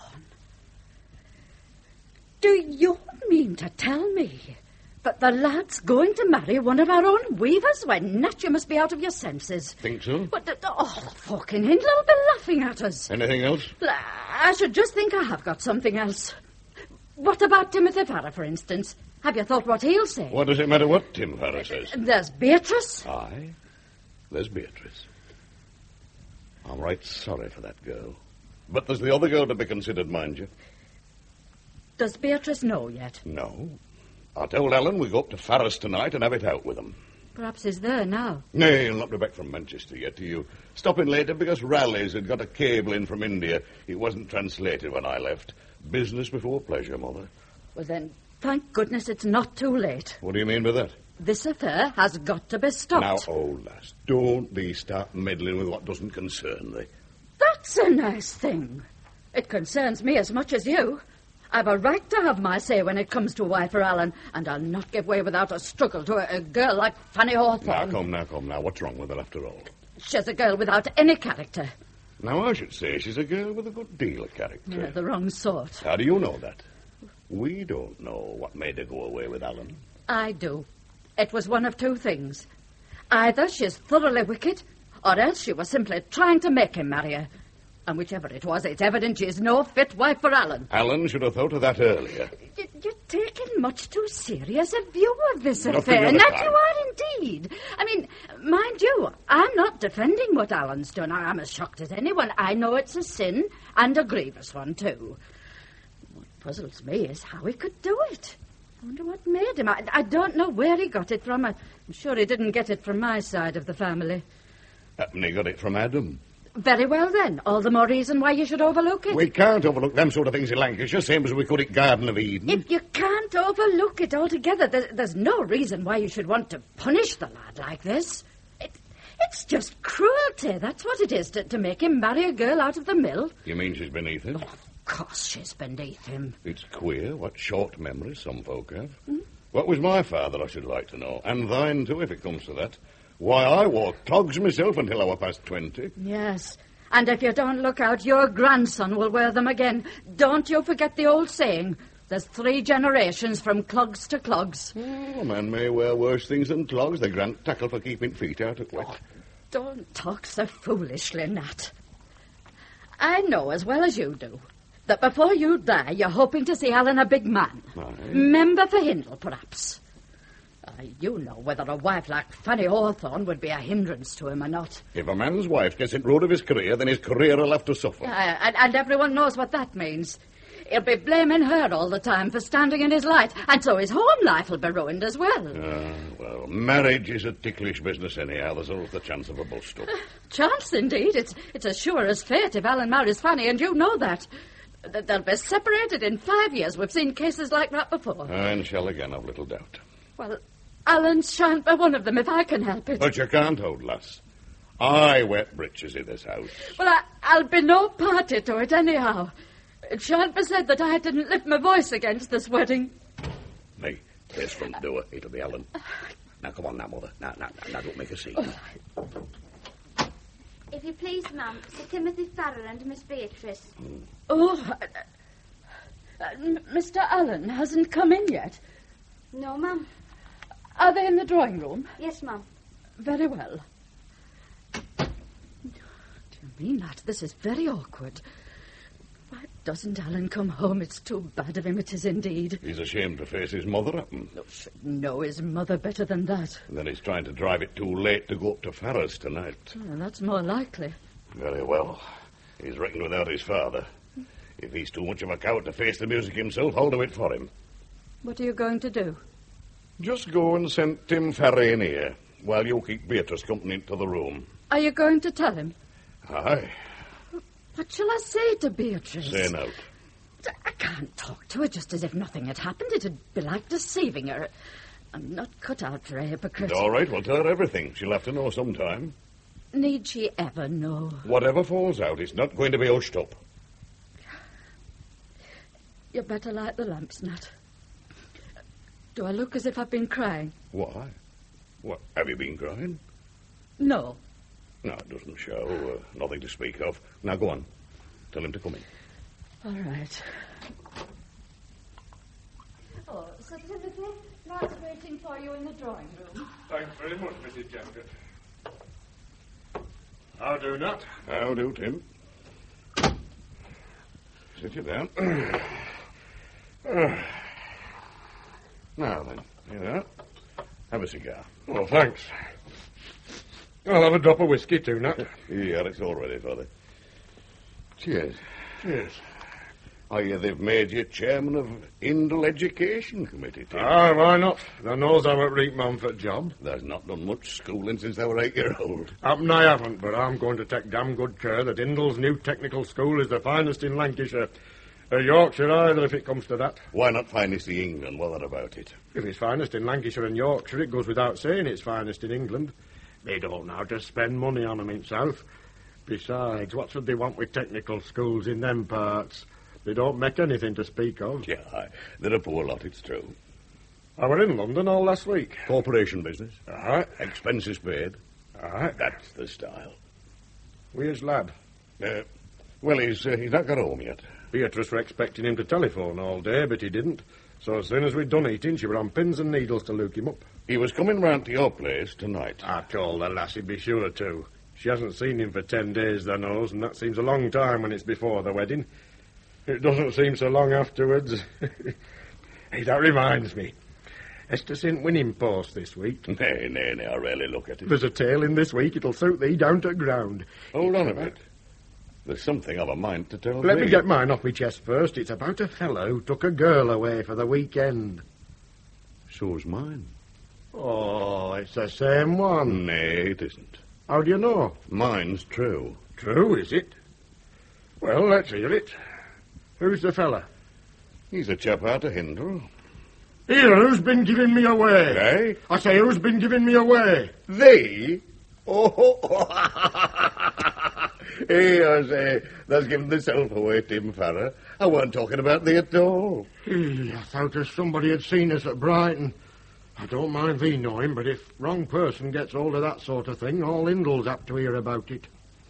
Do you mean to tell me that the lad's going to marry one of our own weavers? Why, Nat, you must be out of your senses. Think so? But the fucking Hindle will be laughing at us. Anything else? I should just think I have got something else. What about Timothy Farrer, for instance? Have you thought what he'll say? What does it matter what Tim Farrer says? There's Beatrice. Aye, there's Beatrice. I'm right sorry for that girl. But there's the other girl to be considered, mind you. Does Beatrice know yet? No. I told Alan we'd go up to Farris tonight and have it out with him. Perhaps he's there now. Nay, he'll not be back from Manchester yet, do you? Stopping later because Raleigh's had got a cable in from India. It wasn't translated when I left. Business before pleasure, Mother. Well, then, thank goodness it's not too late. What do you mean by that? This affair has got to be stopped. Now, old lass, don't thee start meddling with what doesn't concern thee. That's a nice thing. It concerns me as much as you. I've a right to have my say when it comes to a wife for Alan, and I'll not give way without a struggle to a girl like Fanny Hawthorne. Now, come. What's wrong with her after all? She's a girl without any character. Now, I should say she's a girl with a good deal of character. Yeah, the wrong sort. How do you know that? We don't know what made her go away with Alan. I do. It was one of two things. Either she's thoroughly wicked, or else she was simply trying to make him marry her. And whichever it was, it's evident she's no fit wife for Alan. Alan should have thought of that earlier. You're taking much too serious a view of this Nothing affair. of the That kind. you are indeed. I mean, mind you, I'm not defending what Alan's done. I'm as shocked as anyone. I know it's a sin, and a grievous one, too. What puzzles me is how he could do it. I wonder what made him. I don't know where he got it from. I'm sure he didn't get it from my side of the family. Happen he got it from Adam. Very well, then. All the more reason why you should overlook it. We can't overlook them sort of things in Lancashire, same as we could at Garden of Eden. If you can't overlook it altogether, there's no reason why you should want to punish the lad like this. It's just cruelty. That's what it is, to make him marry a girl out of the mill. You mean she's beneath him? Of course she's beneath him. It's queer what short memories some folk have. What was my father, I should like to know? And thine, too, if it comes to that. Why, I wore clogs myself until I was past 20. Yes, and if you don't look out, your grandson will wear them again. Don't you forget the old saying, there's 3 generations from clogs to clogs. Oh, a man may wear worse things than clogs. They grant tackle for keeping feet out of wet. Don't talk so foolishly, Nat. I know as well as you do that before you die, you're hoping to see Alan a big man. Aye. Member for Hindle, perhaps. You know whether a wife like Fanny Hawthorne would be a hindrance to him or not. If a man's wife gets in road of his career, then his career will have to suffer. And everyone knows what that means. He'll be blaming her all the time for standing in his light, and so his home life will be ruined as well. Well, marriage is a ticklish business anyhow. There's always the chance of a bust-up. Chance, indeed. It's as sure as fate if Alan marries Fanny, and you know that. They'll be separated in 5 years. We've seen cases like that before. And shall again, I've little doubt. Well, Alan shan't be one of them if I can help it. But you can't, old lass. I wet britches in this house. Well, I'll be no party to it anyhow. It shan't be said that I didn't lift my voice against this wedding. Me, there's front door. It'll be Alan. Now, come on now, Mother. Now, don't make a scene. If you please, Mum, Sir Timothy Farrer and Miss Beatrice. Mr. Allen hasn't come in yet. No, Mum. Are they in the drawing room? Yes, Mum. Very well. Do you mean that? This is very awkward. Why doesn't Alan come home? It's too bad of him, it is indeed. He's ashamed to face his mother up. Should know his mother better than that. And then he's trying to drive it too late to go up to Farrer's tonight. That's more likely. Very well. He's reckoned without his father. If he's too much of a coward to face the music himself, I'll do it for him. What are you going to do? Just go and send Tim Farrer in here, while you keep Beatrice company into the room. Are you going to tell him? Aye. What shall I say to Beatrice? Say no. I can't talk to her just as if nothing had happened. It'd be like deceiving her. I'm not cut out for a hypocrite. All right, we'll tell her everything. She'll have to know sometime. Need she ever know? Whatever falls out, it's not going to be hushed up. You better light the lamps, Nat. Do I look as if I've been crying? Why? What, have you been crying? No. No, it doesn't show. Nothing to speak of. Now, go on. Tell him to come in. All right. Oh, Sir Timothy, Ma's waiting for you in the drawing room. Thanks very much, Mrs. Jacket. How do, Nat? How do, Tim? Sit you down. Now then, here you are. Have a cigar. Oh, thanks. I'll have a drop of whiskey too, Nat. Yeah, it's all ready, Father. Cheers. Yes. I hear they've made you chairman of Hindle Education Committee, Tim. Ah, why not? Thou knows I'm at Reekman for job. There's not done much schooling since they were 8-year-old. Happen I haven't, but I'm going to take damn good care that Hindle's new technical school is the finest in Lancashire. Or Yorkshire either, if it comes to that. Why not finest in England? Bother about it. If it's finest in Lancashire and Yorkshire, it goes without saying it's finest in England. They don't know how to spend money on them in South. Besides, what should they want with technical schools in them parts? They don't make anything to speak of. Yeah, they're a poor lot, it's true. I were in London all last week. Corporation business. Aye. Expenses paid. Aye. That's the style. Where's lad? Well, he's not got home yet. Beatrice were expecting him to telephone all day, but he didn't. So as soon as we'd done eating, she were on pins and needles to look him up. He was coming round to your place tonight. I told the lass he'd be sure to. She hasn't seen him for 10 days, thou knows, and that seems a long time when it's before the wedding. It doesn't seem so long afterwards. Hey, that reminds me. Esther sent winning post this week. Nay, I rarely look at it. There's a tale in this week. It'll suit thee down to ground. Hold on a bit. There's something I've a mind to tell Let thee. me get mine off my chest first. It's about a fellow who took a girl away for the weekend. So's mine. Oh, it's the same one. Nay, it isn't. How do you know? Mine's true. True, is it? Well, let's hear it. Who's the fella? He's a chap out of Hindle. Here, who's been giving me away? Eh? I say, who's been giving me away? Thee? Oh, hey, I say, that's giving thyself away, Tim Farrer. I weren't talking about thee at all. I thought if somebody had seen us at Brighton. I don't mind thee knowing, but if wrong person gets hold of that sort of thing, all Hindle's apt to hear about it.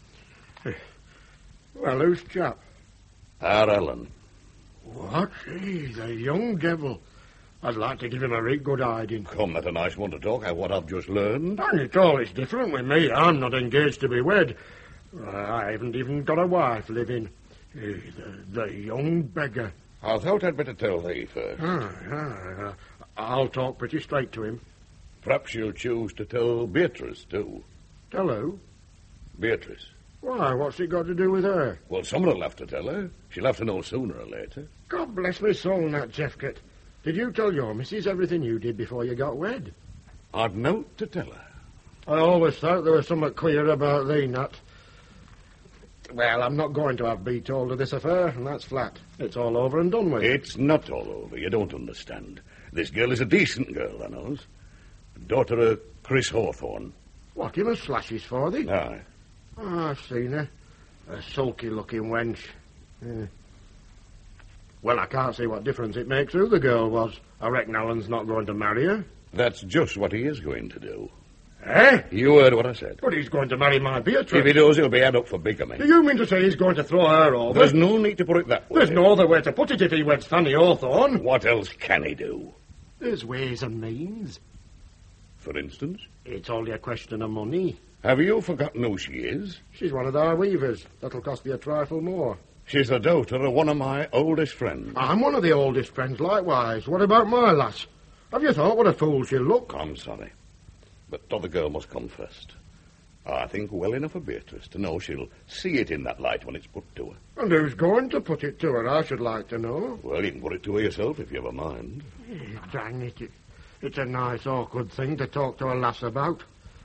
Well, who's chap? Our Alan. What? He's a young devil. I'd like to give him a right good hiding. Come, that's a nice one to talk out what I've just learned. And it's always different with me. I'm not engaged to be wed. I haven't even got a wife living. The young beggar. I thought I'd better tell thee first. I'll talk pretty straight to him. Perhaps you'll choose to tell Beatrice, too. Tell who? Beatrice. Why, what's it got to do with her? Well, someone will have to tell her. She'll have to know sooner or later. God bless me soul, Nat Jeffcott. Did you tell your missus everything you did before you got wed? I'd note to tell her. I always thought there was something queer about thee, Nat. Well, I'm not going to have be told of this affair, and that's flat. It's all over and done with. It's not all over. You don't understand. This girl is a decent girl, I knows. Daughter of Chris Hawthorne. What, him a slashes for thee? Aye. Oh, I've seen her. A sulky-looking wench. Yeah. Well, I can't see what difference it makes who the girl was. I reckon Alan's not going to marry her. That's just what he is going to do. Eh? You heard what I said. But he's going to marry my Beatrice. If he does, he'll be had up for bigamy. Do you mean to say he's going to throw her over? There's no need to put it that way. There's no other way to put it if he weds Fanny Hawthorne. What else can he do? There's ways and means. For instance? It's only a question of money. Have you forgotten who she is? She's one of our weavers. That'll cost me a trifle more. She's the daughter of one of my oldest friends. I'm one of the oldest friends, likewise. What about my lass? Have you thought what a fool she'll look? I'm sorry. But the other girl must come first. I think well enough of Beatrice to know she'll see it in that light when it's put to her. And who's going to put it to her, I should like to know. Well, you can put it to her yourself if you have a mind. Dang it. It's a nice, awkward thing to talk to a lass about.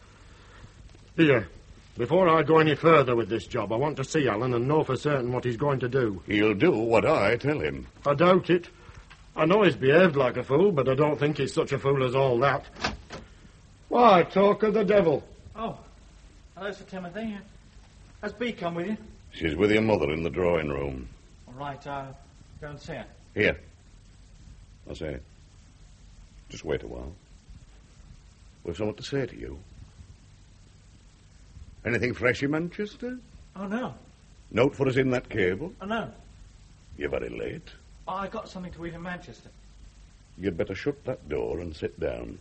Here, before I go any further with this job, I want to see Alan and know for certain what he's going to do. He'll do what I tell him. I doubt it. I know he's behaved like a fool, but I don't think he's such a fool as all that. Why, talk of the devil. Oh, hello, Sir Timothy. Has Bee come with you? She's with your mother in the drawing room. All right, I'll go and see her. Here. I say, just wait a while. We've something to say to you. Anything fresh in Manchester? Oh, no. Note for us in that cable? Oh, no. You're very late. Oh, I got something to eat in Manchester. You'd better shut that door and sit down.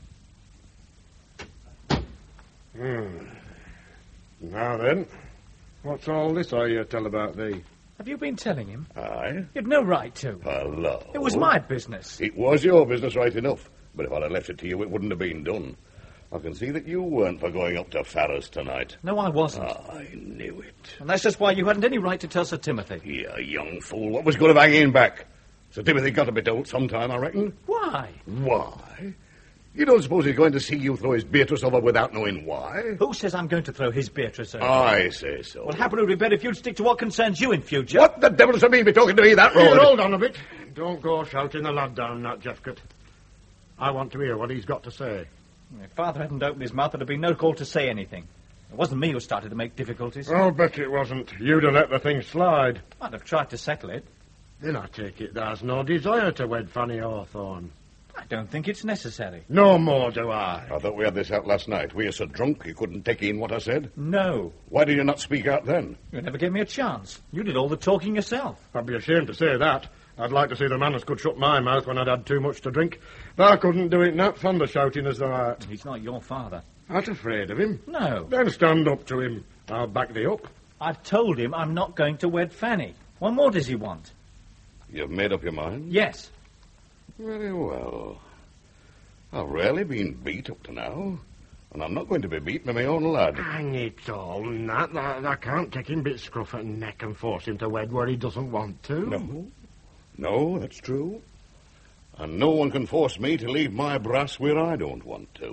Now then, what's all this I hear tell about thee? Have you been telling him? Aye. You'd no right to. Hello. It was my business. It was your business, right enough. But if I'd have left it to you, it wouldn't have been done. I can see that you weren't for going up to Farrar's tonight. No, I wasn't. I knew it. And that's just why you hadn't any right to tell Sir Timothy. You young fool. What was good of hanging back? Sir Timothy got to be told sometime, I reckon. Why? Why? You don't suppose he's going to see you throw his Beatrice over without knowing why? Who says I'm going to throw his Beatrice over? I say so. Well, happen it would be better if you'd stick to what concerns you in future. What the devil does it mean be talking to me that road? Here, hold on a bit. Don't go shouting the lad down, Nat Jeffcott. I want to hear what he's got to say. If Father hadn't opened his mouth, there'd have been no call to say anything. It wasn't me who started to make difficulties. I'll bet it wasn't. You'd have let the thing slide. I'd have tried to settle it. Then I take it there's no desire to wed Fanny Hawthorne. I don't think it's necessary. No more do I. I thought we had this out last night. Were you so drunk you couldn't take in what I said? No. Why did you not speak out then? You never gave me a chance. You did all the talking yourself. I'd be ashamed to say that. I'd like to see the man as could shut my mouth when I'd had too much to drink. But I couldn't do it, Nat, thunder shouting as thou art. He's not your father. Aren't afraid of him? No. Then stand up to him. I'll back thee up. I've told him I'm not going to wed Fanny. What more does he want? You've made up your mind? Yes. Very well. I've rarely been beat up to now, and I'm not going to be beat by my own lad. Hang it all, Nat. I can't take him bit scruff at neck and force him to wed where he doesn't want to. No, that's true. And no one can force me to leave my brass where I don't want to.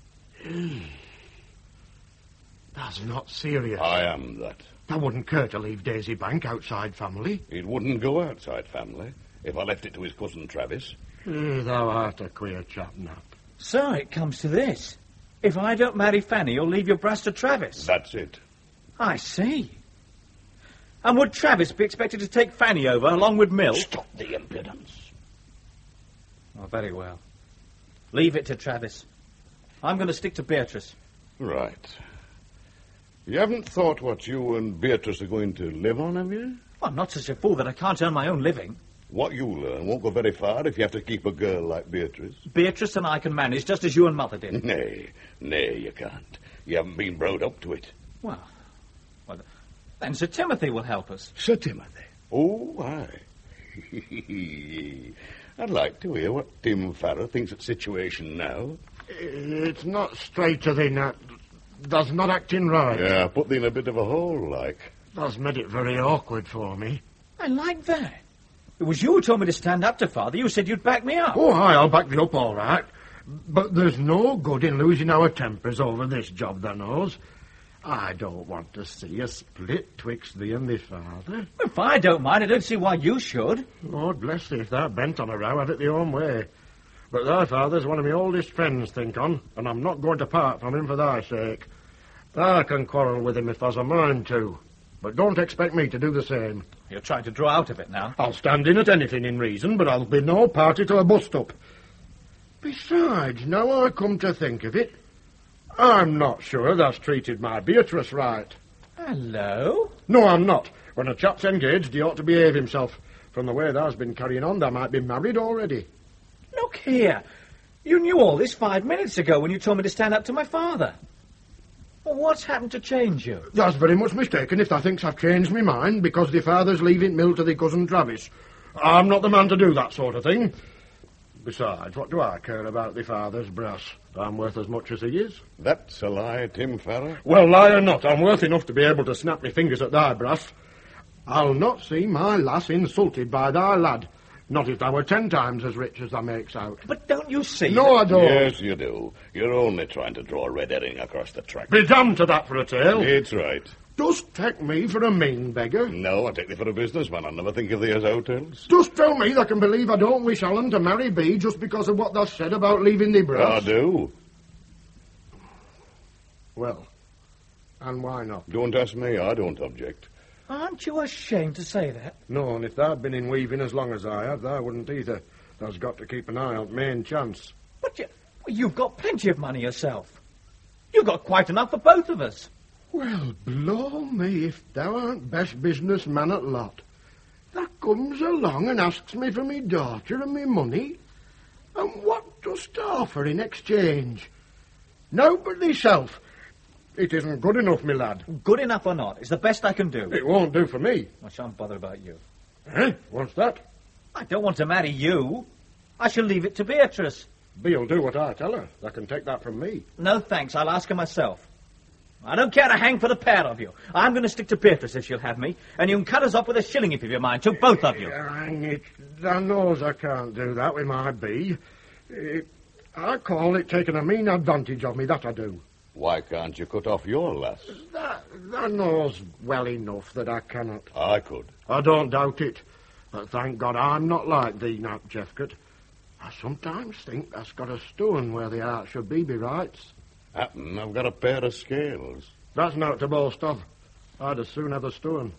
That's not serious. I am that. That wouldn't care to leave Daisy Bank outside family. It wouldn't go outside family if I left it to his cousin Travis. Thou art a queer chap, Nat. So it comes to this. If I don't marry Fanny, you'll leave your brass to Travis. That's it. I see. And would Travis be expected to take Fanny over along with Mill? Stop the impudence. Oh, very well. Leave it to Travis. I'm going to stick to Beatrice. Right. You haven't thought what you and Beatrice are going to live on, have you? I'm not such a fool that I can't earn my own living. What you learn won't go very far if you have to keep a girl like Beatrice. Beatrice and I can manage just as you and Mother did. Nay, you can't. You haven't been brought up to it. Well, Then Sir Timothy will help us. Sir Timothy? Oh, aye. I'd like to hear what Tim Farrer thinks of the situation now. It's not straight to thee, Nat. That's not acting right. Yeah, put thee in a bit of a hole, like. That's made it very awkward for me. I like that. It was you who told me to stand up to Father. You said you'd back me up. Oh, aye, I'll back thee up all right. But there's no good in losing our tempers over this job, thou knows. I don't want to see a split twixt thee and thy father. If I don't mind, I don't see why you should. Lord bless thee, if thou bent on a row, have it thy own way. But thy father's one of my oldest friends, think on, and I'm not going to part from him for thy sake. Thou can quarrel with him if there's a mind to, but don't expect me to do the same. You're trying to draw out of it now. I'll stand in at anything in reason, but I'll be no party to a bust-up. Besides, now I come to think of it, I'm not sure thou's treated my Beatrice right. Hello? No, I'm not. When a chap's engaged, he ought to behave himself. From the way thou's been carrying on, thou might be married already. Look here. You knew all this 5 minutes ago when you told me to stand up to my father. Well, what's happened to change you? That's very much mistaken if thou thinks I've changed my mind because thy father's leaving Mill to thy cousin Travis. I'm not the man to do that sort of thing. Besides, what do I care about thy father's brass? I'm worth as much as he is. That's a lie, Tim Farrer. Well, lie or not, I'm worth enough to be able to snap my fingers at thy brass. I'll not see my lass insulted by thy lad. Not if thou were 10 times as rich as thou makes out. But don't you see? No, I don't. Yes, you do. You're only trying to draw a red herring across the track. Be damned to that for a tale. It's right. Dost take me for a mean beggar? No, I take thee for a businessman. I never think of thee as hotels. Dost tell me that can believe I don't wish Alan to marry Bee just because of what thou said about leaving thee brass? I do. Well, and why not? Don't ask me. I don't object. Aren't you ashamed to say that? No, and if thou'd been in weaving as long as I have, thou wouldn't either. Thou's got to keep an eye on main chance. But you've got plenty of money yourself. You've got quite enough for both of us. Well, blow me if thou aren't best businessman at lot. Thou comes along and asks me for me daughter and me money. And what dost thou offer in exchange? No, but thyself. It isn't good enough, me lad. Good enough or not, it's the best I can do. It won't do for me. I shan't bother about you. Eh? What's that? I don't want to marry you. I shall leave it to Beatrice. Bee'll do what I tell her. Thou can take that from me. No, thanks. I'll ask her myself. I don't care to hang for the pair of you. I'm going to stick to Beatrice if she'll have me, and you can cut us off with a shilling if you've mind to, both of you. Hang it. Thou knows I can't do that with my Bee. I call it taking a mean advantage of me, that I do. Why can't you cut off your lass? Thou knows well enough that I cannot. I could. I don't doubt it. But thank God I'm not like thee, Nat Jeffcott. I sometimes think that's got a stone where the heart should be rights. Happen, I've got a pair of scales. That's not to boast of. I'd as soon have a stone.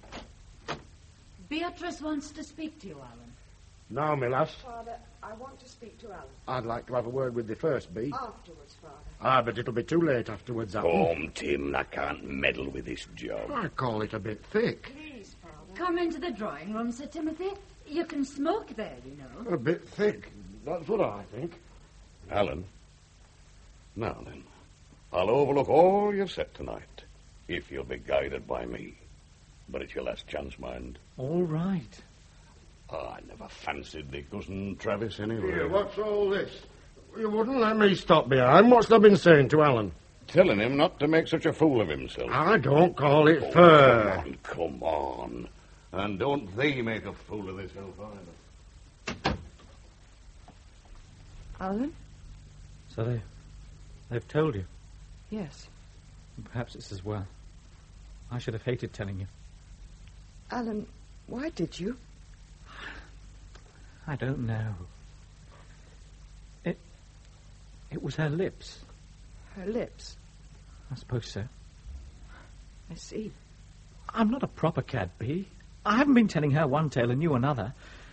Beatrice wants to speak to you, Alan. Now, me lass, Father, I want to speak to Alan. I'd like to have a word with thee first, Bee. Afterwards, Father. Ah, but it'll be too late afterwards, Alan. Come, Tim, I can't meddle with this job. I call it a bit thick. Please, Father. Come into the drawing room, Sir Timothy. You can smoke there, you know. A bit thick. That's what I think. Alan, now then, I'll overlook all you've said tonight, if you'll be guided by me. But it's your last chance, mind. All right. I never fancied the cousin Travis anyway. Here, what's all this? You wouldn't let me stop behind. What's thou been saying to Alan? Telling him not to make such a fool of himself. I don't call it fair. Come on. And don't they make a fool of themselves either. Alan? So they've told you? Yes. Perhaps it's as well. I should have hated telling you. Alan, why did you? I don't know. It was her lips. Her lips? I suppose so. I see. I'm not a proper cad, Bee. I haven't been telling her one tale and you another.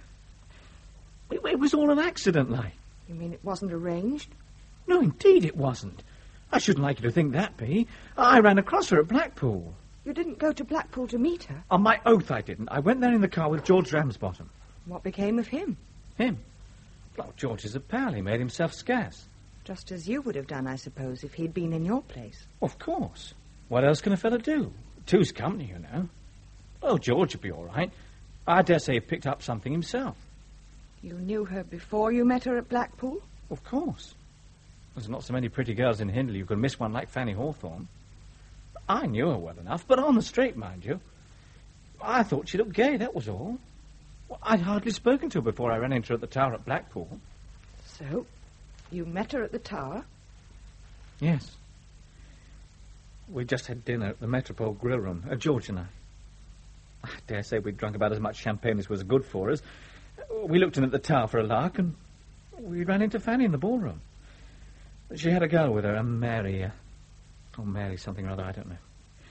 It was all an accident, like. You mean it wasn't arranged? No, indeed it wasn't. I shouldn't like you to think that, Bee. I ran across her at Blackpool. You didn't go to Blackpool to meet her? On my oath I didn't. I went there in the car with George Ramsbottom. What became of him? Him? Well, George is a pal. He made himself scarce. Just as you would have done, I suppose, if he'd been in your place. Of course. What else can a fella do? Two's company, you know. Oh, George would be all right. I dare say he picked up something himself. You knew her before you met her at Blackpool? Of course. There's not so many pretty girls in Hindley you could miss one like Fanny Hawthorne. I knew her well enough, but on the straight, mind you. I thought she looked gay, that was all. Well, I'd hardly spoken to her before I ran into her at the Tower at Blackpool. So, you met her at the Tower? Yes. We just had dinner at the Metropole Grill Room, George and I. I dare say we'd drunk about as much champagne as was good for us. We looked in at the Tower for a lark, and we ran into Fanny in the ballroom. She had a girl with her, a Mary, Mary something or other, I don't know.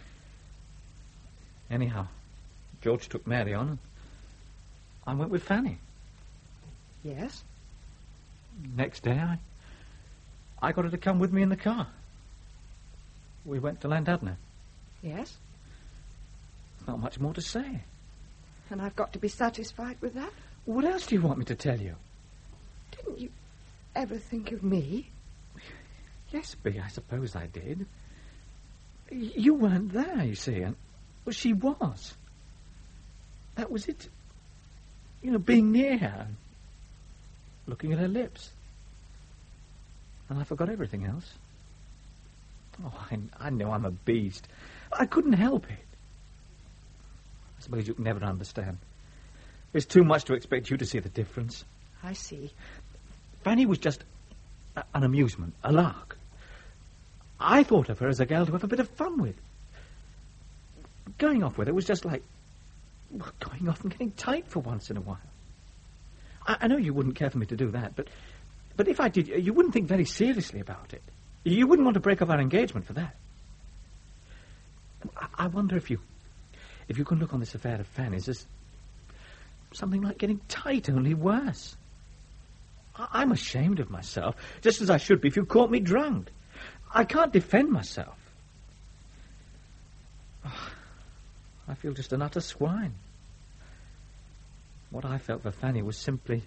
Anyhow, George took Mary on, and I went with Fanny. Yes? Next day, I got her to come with me in the car. We went to Llandudno. Yes? Not much more to say. And I've got to be satisfied with that? What else do you want me to tell you? Didn't you ever think of me? Yes, Bea, I suppose I did. You weren't there, you see, and well, she was. That was it. You know, being near her, looking at her lips. And I forgot everything else. Oh, I know I'm a beast. I couldn't help it. I suppose you'll never understand. It's too much to expect you to see the difference. I see. Fanny was just an amusement, a lark. I thought of her as a girl to have a bit of fun with. Going off with her was just like going off and getting tight for once in a while. I know you wouldn't care for me to do that, but if I did, you wouldn't think very seriously about it. You wouldn't want to break up our engagement for that. I wonder if you can look on this affair of Fanny's as something like getting tight, only worse. I'm ashamed of myself, just as I should be if you caught me drunk. I can't defend myself. I feel just an utter swine. What I felt for Fanny was simply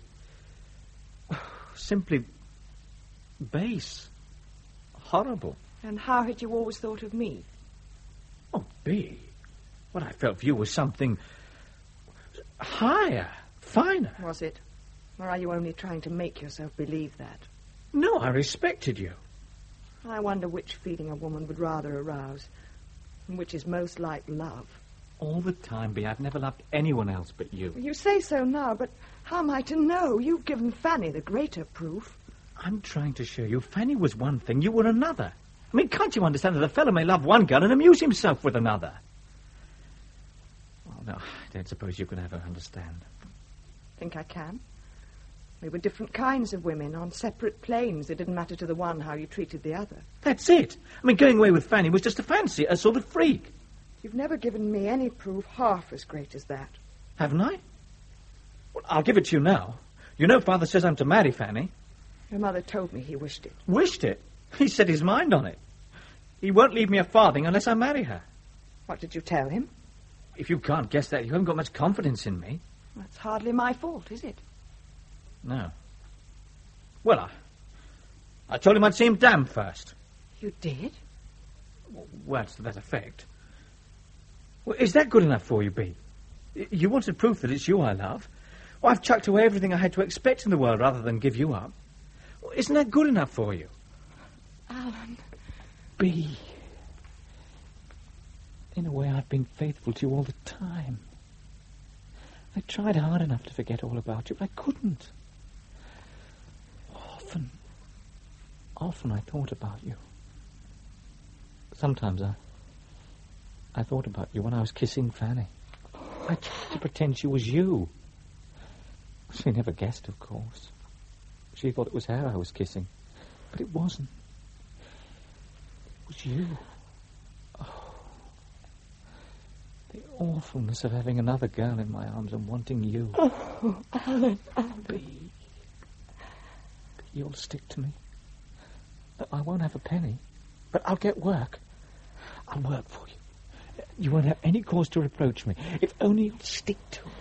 base. Horrible. And how had you always thought of me? Oh, Bea, what I felt for you was something higher, finer. Was it? Or are you only trying to make yourself believe that? No, I respected you. I wonder which feeling a woman would rather arouse, and which is most like love. All the time, Bea, I've never loved anyone else but you. You say so now, but how am I to know? You've given Fanny the greater proof. I'm trying to show you Fanny was one thing, you were another. I mean, can't you understand that a fellow may love one girl and amuse himself with another? Well, no, I don't suppose you can ever understand. Think I can? We were different kinds of women on separate planes. It didn't matter to the one how you treated the other. That's it. I mean, going away with Fanny was just a fancy, a sort of freak. You've never given me any proof half as great as that. Haven't I? Well, I'll give it to you now. You know Father says I'm to marry Fanny. Your mother told me he wished it. Wished it? He set his mind on it. He won't leave me a farthing unless I marry her. What did you tell him? If you can't guess that, you haven't got much confidence in me. That's hardly my fault, is it? No. Well, I told him I'd see him damned first. You did? Words to that effect. Well, is that good enough for you, Bea? You wanted proof that it's you I love? Well, I've chucked away everything I had to expect in the world rather than give you up. Well, isn't that good enough for you? Alan. Bea. In a way, I've been faithful to you all the time. I tried hard enough to forget all about you, but I couldn't. Often I thought about you. Sometimes I thought about you when I was kissing Fanny. I tried to pretend she was you. She never guessed, of course. She thought it was her I was kissing, but it wasn't. It was you. Oh, the awfulness of having another girl in my arms and wanting you. Oh, Alan. Bea, you'll stick to me. I won't have a penny, but I'll get work. I'll work for you. You won't have any cause to reproach me. If only you'll stick to me.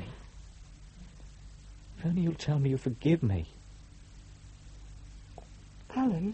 If only you'll tell me you forgive me. Alan,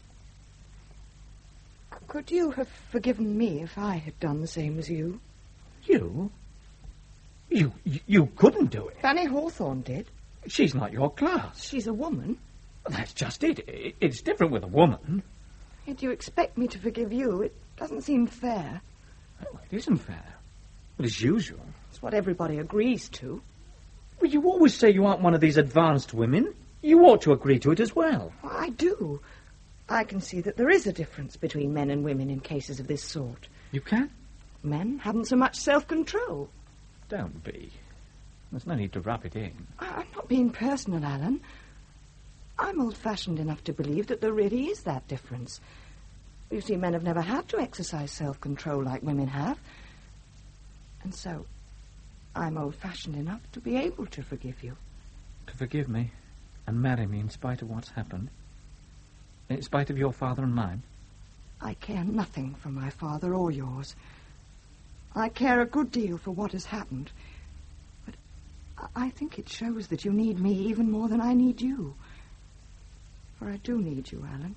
could you have forgiven me if I had done the same as you? You? You couldn't do it. Fanny Hawthorne did. She's not your class. She's a woman. That's just it. It's different with a woman. Yet you expect me to forgive you. It doesn't seem fair. Well, it isn't fair. But as usual. It's what everybody agrees to. Well, you always say you aren't one of these advanced women. You ought to agree to it as well. Well, I do. I can see that there is a difference between men and women in cases of this sort. You can? Men haven't so much self-control. Don't be. There's no need to rub it in. I'm not being personal, Alan. I'm old-fashioned enough to believe that there really is that difference. You see, men have never had to exercise self-control like women have. And so, I'm old-fashioned enough to be able to forgive you. To forgive me and marry me in spite of what's happened? In spite of your father and mine? I care nothing for my father or yours. I care a good deal for what has happened. But I think it shows that you need me even more than I need you. For I do need you, Alan.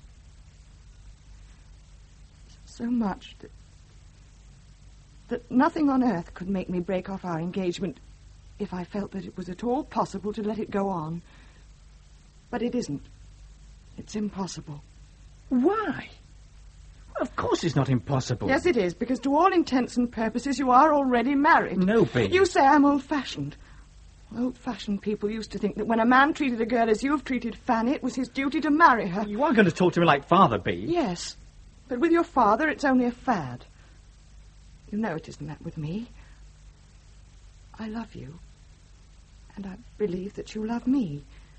So much that nothing on earth could make me break off our engagement if I felt that it was at all possible to let it go on. But it isn't. It's impossible. Why? Well, of course it's not impossible. Yes, it is, because to all intents and purposes you are already married. No, babe. You say I'm old-fashioned. Old-fashioned people used to think that when a man treated a girl as you've treated Fanny, it was his duty to marry her. You are going to talk to me like father, Bee. Yes, but with your father, it's only a fad. You know it isn't that with me. I love you, and I believe that you love me.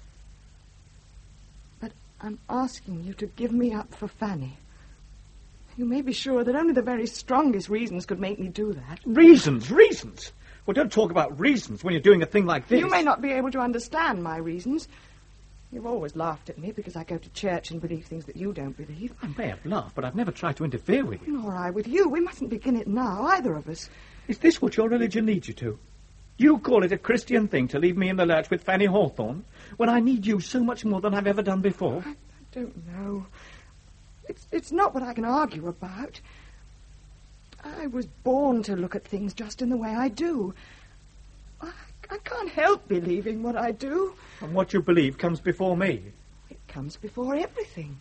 But I'm asking you to give me up for Fanny. You may be sure that only the very strongest reasons could make me do that. Reasons? Well, don't talk about reasons when you're doing a thing like this. You may not be able to understand my reasons. You've always laughed at me because I go to church and believe things that you don't believe. I may have laughed, but I've never tried to interfere with you. Nor I with you. We mustn't begin it now, either of us. Is this what your religion leads you to? You call it a Christian thing to leave me in the lurch with Fanny Hawthorne when I need you so much more than I've ever done before? I don't know. It's not what I can argue about. I was born to look at things just in the way I do. I can't help believing what I do. And what you believe comes before me. It comes before everything.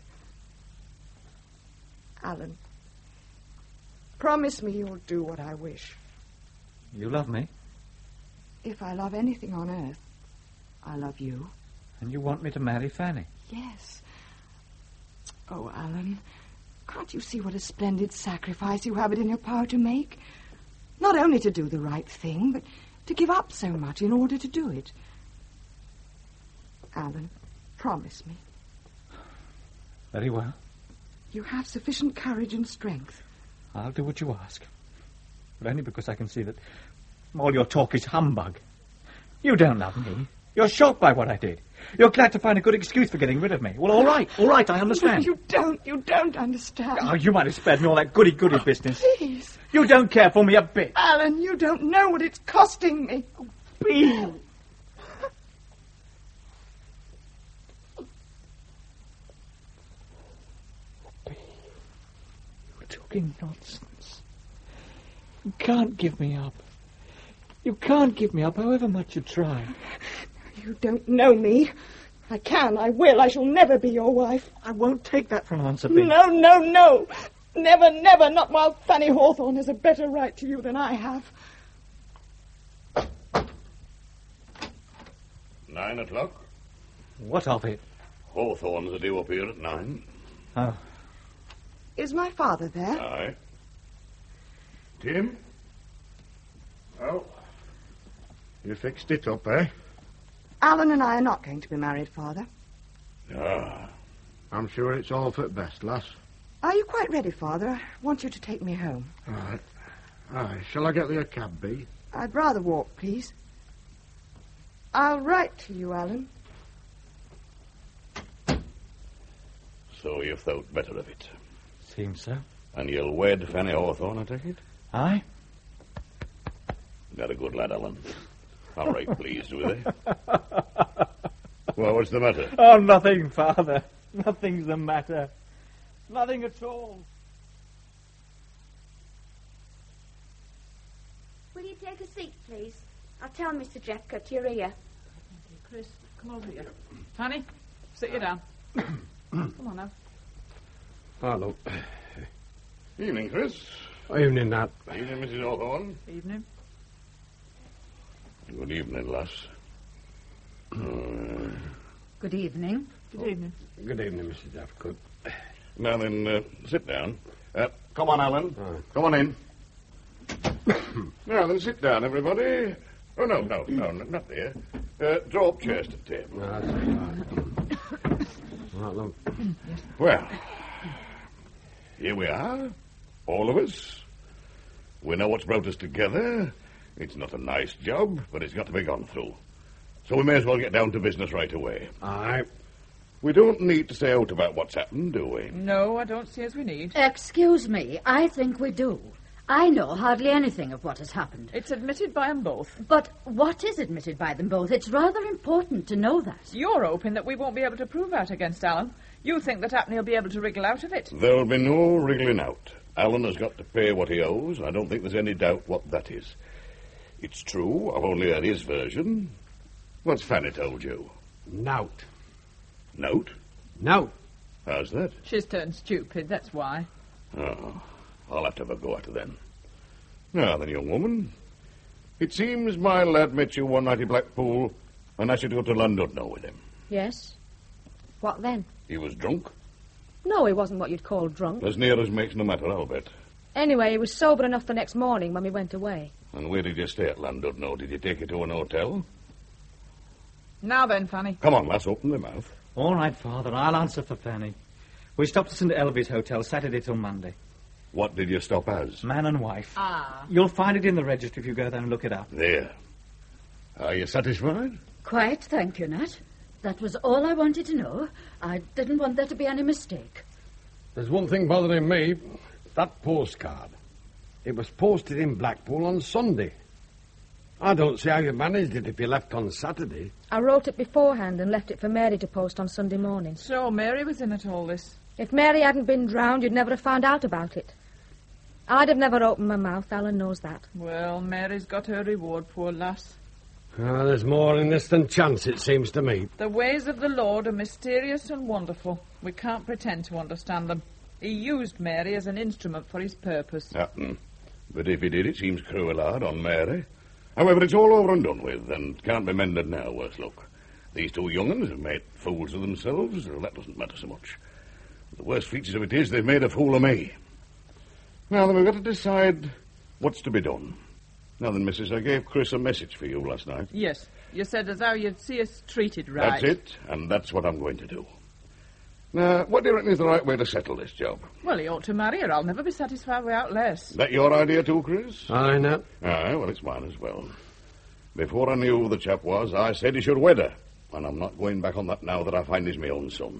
Alan, promise me you'll do what I wish. You love me? If I love anything on earth, I love you. And you want me to marry Fanny? Yes. Oh, Alan, can't you see what a splendid sacrifice you have it in your power to make? Not only to do the right thing, but to give up so much in order to do it. Alan, promise me. Very well. You have sufficient courage and strength. I'll do what you ask. But only because I can see that all your talk is humbug. You don't love me. You're shocked by what I did. You're glad to find a good excuse for getting rid of me. Well, all right, I understand. You don't understand. Oh, you might have spared me all that goody-goody business. Please. You don't care for me a bit. Alan, you don't know what it's costing me. Oh, please. You're talking nonsense. You can't give me up. You can't give me up, however much you try. You don't know me. I can, I will, I shall never be your wife. I won't take that for an answer, Bee. No. Never, not while Fanny Hawthorne has a better right to you than I have. 9 o'clock. What of it? Hawthorne's are due up here at 9. Oh. Is my father there? Aye. Tim? Oh. You fixed it up, eh? Alan and I are not going to be married, Father. Ah. I'm sure it's all for the best, lass. Are you quite ready, Father? I want you to take me home. All right. Aye, shall I get you a cab, Bee? I'd rather walk, please. I'll write to you, Alan. So you've thought better of it. Seems so. And you'll wed Fanny Hawthorne, I take it? Aye. Not a good lad, Alan. All right, pleased with it. Well, what's the matter? Oh, nothing, Father. Nothing's the matter. Nothing at all. Will seat, please. I'll tell Mr. Jeffcott you're here. Chris, come over here. Fanny, sit you down. Come on now. Hello. Evening, Chris. Evening, Nat. Evening, Mrs. Hawthorne. Evening. Good evening, lass. Good evening. Good evening. Good evening, Mrs. Jeffcott. Now then, sit down. Come on, Alan. Come on in. Now then, sit down, everybody. Oh, no, not there. Draw up chairs to the table. Right, look. Well, here we are, all of us. We know what's brought us together. It's not a nice job, but it's got to be gone through. So we may as well get down to business right away. Aye. We don't need to say out about what's happened, do we? No, I don't see as we need. Excuse me, I think we do. I know hardly anything of what has happened. It's admitted by them both. But what is admitted by them both? It's rather important to know that. You're hoping that we won't be able to prove that against Alan. You think that Apney will be able to wriggle out of it. There'll be no wriggling out. Alan has got to pay what he owes. I don't think there's any doubt what that is. It's true, I've only heard his version. What's Fanny told you? Nout. Note? Nout. How's that? She's turned stupid, that's why. Oh, I'll have to have a go at her then. Now then, young woman. It seems my lad met you one night in Blackpool and asked you to go to Llandudno with him. Yes. What then? He was drunk? No, he wasn't what you'd call drunk. As near as makes no matter, I'll bet. Anyway, he was sober enough the next morning when we went away. And where did you stay at Llandudno? Did you take you to an hotel? Now then, Fanny. Come on, lass, open the mouth. All right, Father, I'll answer for Fanny. We stopped at St. Elvy's Hotel Saturday till Monday. What did you stop as? Man and wife. Ah. You'll find it in the register if you go there and look it up. There. Are you satisfied? Quite, thank you, Nat. That was all I wanted to know. I didn't want there to be any mistake. There's one thing bothering me. That postcard. It was posted in Blackpool on Sunday. I don't see how you managed it if you left on Saturday. I wrote it beforehand and left it for Mary to post on Sunday morning. So Mary was in at all this. If Mary hadn't been drowned, you'd never have found out about it. I'd have never opened my mouth. Alan knows that. Well, Mary's got her reward, poor lass. There's more in this than chance, it seems to me. The ways of the Lord are mysterious and wonderful. We can't pretend to understand them. He used Mary as an instrument for his purpose. But if he did, it seems cruel hard on Mary. However, it's all over and done with, and can't be mended now, worse luck. These two young uns have made fools of themselves. Well, that doesn't matter so much. The worst features of it is they've made a fool of me. Now then, we've got to decide what's to be done. Now then, missus, I gave Chris a message for you last night. Yes, you said as how you'd see us treated right. That's it, and that's what I'm going to do. Now, what do you reckon is the right way to settle this job? Well, he ought to marry her. I'll never be satisfied without less. That your idea too, Chris? Aye, Nat. Aye, well, it's mine as well. Before I knew who the chap was, I said he should wed her. And I'm not going back on that now that I find he's my own son.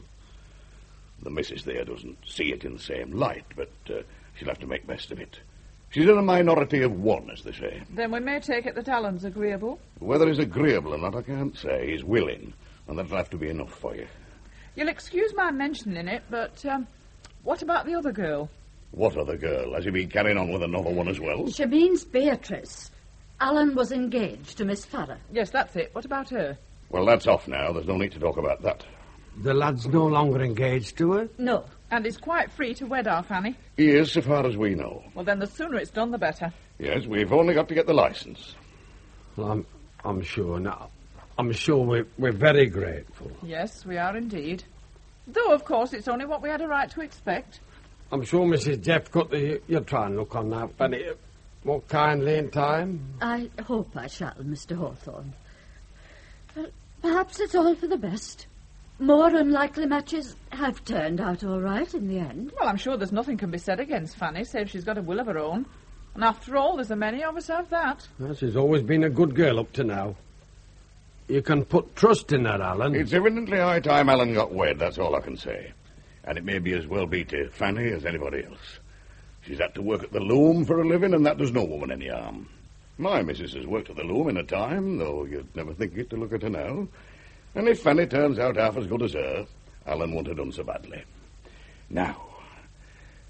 The missus there doesn't see it in the same light, but she'll have to make best of it. She's in a minority of one, as they say. Then we may take it that Alan's agreeable. Whether he's agreeable or not, I can't say. He's willing, and that'll have to be enough for you. You'll excuse my mentioning it, but what about the other girl? What other girl? Has he been carrying on with another one as well? She means Beatrice. Alan was engaged to Miss Farrer. Yes, that's it. What about her? Well, that's off now. There's no need to talk about that. The lad's no longer engaged to her? No. And is quite free to wed our Fanny? He is, so far as we know. Well, then the sooner it's done, the better. Yes, we've only got to get the licence. Well, I'm sure now. I'm sure we're very grateful. Yes, we are indeed. Though, of course, it's only what we had a right to expect. I'm sure Mrs. Jeffcott, you'll try and look on that, Fanny, more kindly in time. I hope I shall, Mr. Hawthorne. Perhaps it's all for the best. More unlikely matches have turned out all right in the end. Well, I'm sure there's nothing can be said against Fanny, save she's got a will of her own. And after all, there's a many of us have that. Well, she's always been a good girl up to now. You can put trust in her, Alan. It's evidently high time Alan got wed, that's all I can say. And it may be as well be to Fanny as anybody else. She's had to work at the loom for a living, and that does no woman any harm. My missus has worked at the loom in a time, though you'd never think it to look at her now. And if Fanny turns out half as good as her, Alan won't have done so badly. Now,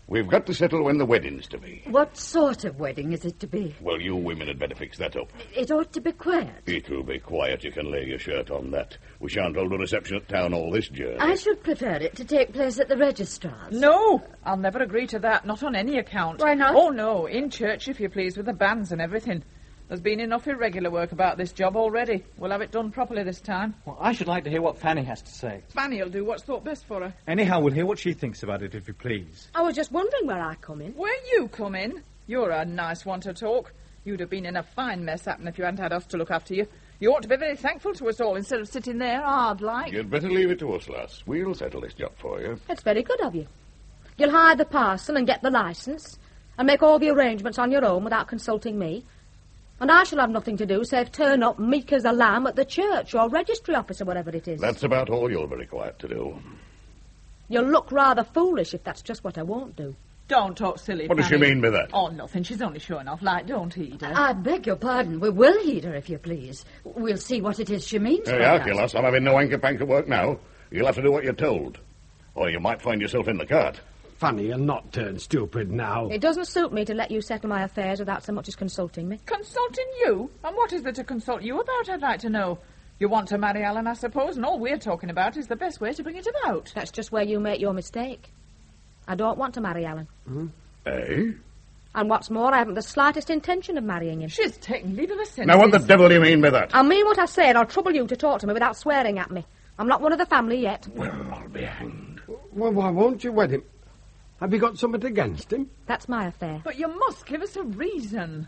We've got to settle when the wedding's to be. What sort of wedding is it to be? Well, you women had better fix that up. It ought to be quiet. It'll be quiet, you can lay your shirt on that. We shan't hold a reception at town all this journey. I should prefer it to take place at the registrar's. No, I'll never agree to that, not on any account. Why not? Oh, no, in church, if you please, with the bands and everything. There's been enough irregular work about this job already. We'll have it done properly this time. Well, I should like to hear what Fanny has to say. Fanny'll do what's thought best for her. Anyhow, we'll hear what she thinks about it, if you please. I was just wondering where I come in. Where you come in? You're a nice one to talk. You'd have been in a fine mess happen if you hadn't had us to look after you. You ought to be very thankful to us all instead of sitting there hard-like. You'd better leave it to us, lass. We'll settle this job for you. It's very good of you. You'll hire the parson and get the licence and make all the arrangements on your own without consulting me. And I shall have nothing to do save turn up meek as a lamb at the church or registry office or whatever it is. That's about all you're very quiet to do. You'll look rather foolish if that's just what I won't do. Don't talk silly, What does she Fanny. mean by that? Oh, nothing. She's only showing off light. Don't heed her. I beg your pardon. We will heed her, if you please. We'll see what it is she means by Hey, that. Archie, lass, I'm having no hanker-panker work now. You'll have to do what you're told. Or you might find yourself in the cart. Fanny, you'll not turn stupid now. It doesn't suit me to let you settle my affairs without so much as consulting me. Consulting you? And what is there to consult you about, I'd like to know? You want to marry Alan, I suppose, and all we're talking about is the best way to bring it about. That's just where you make your mistake. I don't want to marry Alan. Eh? And what's more, I haven't the slightest intention of marrying him. She's taking leave of her senses. Now, what the devil do you mean by that? I mean what I said. I'll trouble you to talk to me without swearing at me. I'm not one of the family yet. Well, I'll be hanged. Well, why won't you wed him? Have you got something against him? That's my affair. But you must give us a reason.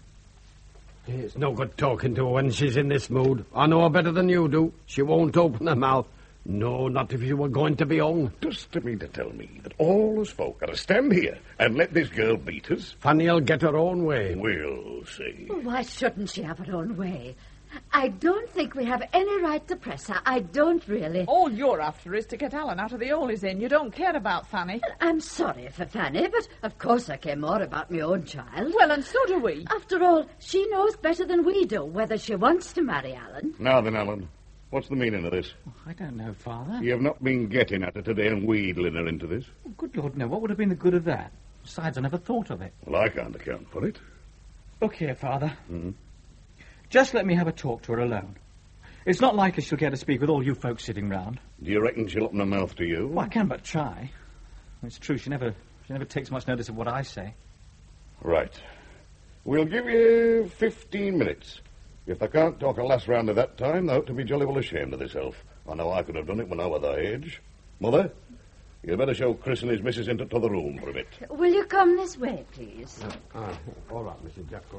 It's no good talking to her when she's in this mood. I know her better than you do. She won't open her mouth. No, not if you were going to be hung. Dost you mean to tell me that all us folk are to stand here and let this girl beat us? Fanny'll get her own way. We'll see. Why shouldn't she have her own way? I don't think we have any right to press her. I don't really. All you're after is to get Alan out of the hole he's in. You don't care about Fanny. I'm sorry for Fanny, but of course I care more about my own child. Well, and so do we. After all, she knows better than we do whether she wants to marry Alan. Now then, Alan, what's the meaning of this? I don't know, Father. You have not been getting at her today and wheedling her into this? Oh, good Lord, no. What would have been the good of that? Besides, I never thought of it. Well, I can't account for it. Look here, Father. Hmm? Just let me have a talk to her alone. It's not likely she'll get to speak with all you folks sitting round. Do you reckon she'll open her mouth to you? Well, I can but try. It's true, she never takes much notice of what I say. Right. We'll give you 15 minutes. If they can't talk a last round of that time, they ought to be jolly well ashamed of themselves. I know I could have done it when I was their age. Mother, you'd better show Chris and his missus into the room for a bit. Will you come this way, please? All right, Mrs. Jackpot.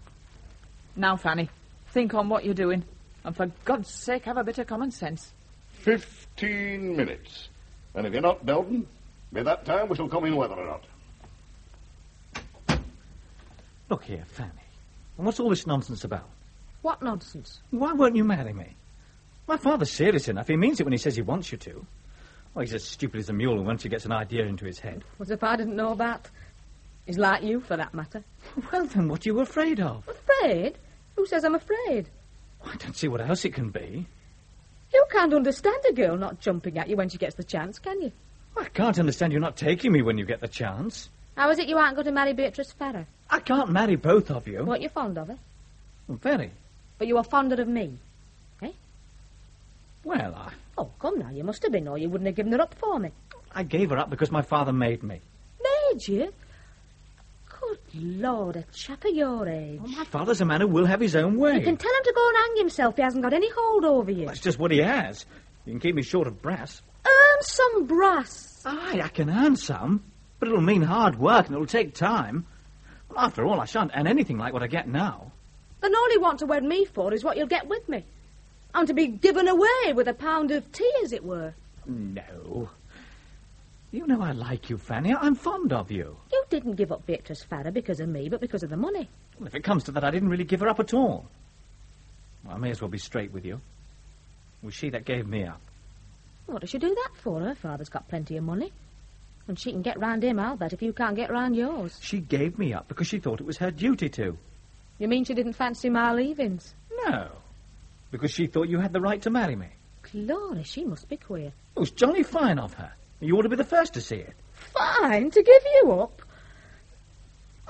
Now, Fanny, think on what you're doing. And for God's sake, have a bit of common sense. 15 minutes. And if you're not Belton, by that time we shall come in whether or not. Look here, Fanny. And what's all this nonsense about? What nonsense? Why won't you marry me? My father's serious enough. He means it when he says he wants you to. Well, he's as stupid as a mule once he gets an idea into his head. As if I didn't know that. He's like you, for that matter. Well, then what are you afraid of? Afraid? Who says I'm afraid? I don't see what else it can be. You can't understand a girl not jumping at you when she gets the chance, can you? I can't understand you not taking me when you get the chance. How is it you aren't going to marry Beatrice Farrer? I can't marry both of you. Weren't you fond of her? Well, very. But you were fonder of me, eh? Well, Oh, come now, you must have been, or you wouldn't have given her up for me. I gave her up because my father made me. Made you? Good Lord, a chap of your age. Well, my father's a man who will have his own way. You can tell him to go and hang himself. He hasn't got any hold over you. That's just what he has. You can keep me short of brass. Earn some brass. Aye, I can earn some, but it'll mean hard work and it'll take time. Well, after all, I shan't earn anything like what I get now. Then all you want to wed me for is what you'll get with me. I'm to be given away with a pound of tea, as it were. No. You know I like you, Fanny. I'm fond of you. You didn't give up Beatrice Farrer because of me, but because of the money. Well, if it comes to that, I didn't really give her up at all. Well, I may as well be straight with you. It was she that gave me up. What does she do that for? Her father's got plenty of money. And she can get round him, I'll bet, if you can't get round yours. She gave me up because she thought it was her duty to. You mean she didn't fancy my leavings? No. Because she thought you had the right to marry me. Glory, she must be queer. It was jolly fine of her. You ought to be the first to see it. Fine? To give you up?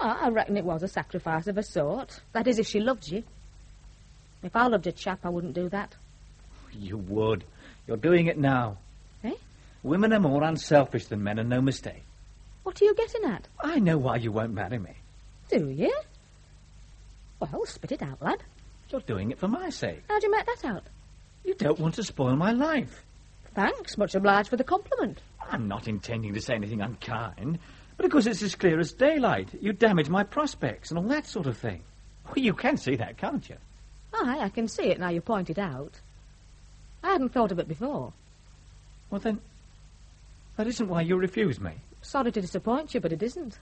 Oh, I reckon it was a sacrifice of a sort. That is, if she loved you. If I loved a chap, I wouldn't do that. You would. You're doing it now. Eh? Women are more unselfish than men, and no mistake. What are you getting at? I know why you won't marry me. Do you? Well, spit it out, lad. You're doing it for my sake. How'd you make that out? You don't want to spoil my life. Thanks, much obliged for the compliment. I'm not intending to say anything unkind, but because it's as clear as daylight. You damage my prospects and all that sort of thing. Well, you can see that, can't you? Aye, I can see it now you point it out. I hadn't thought of it before. Well, then, that isn't why you refuse me. Sorry to disappoint you, but it isn't.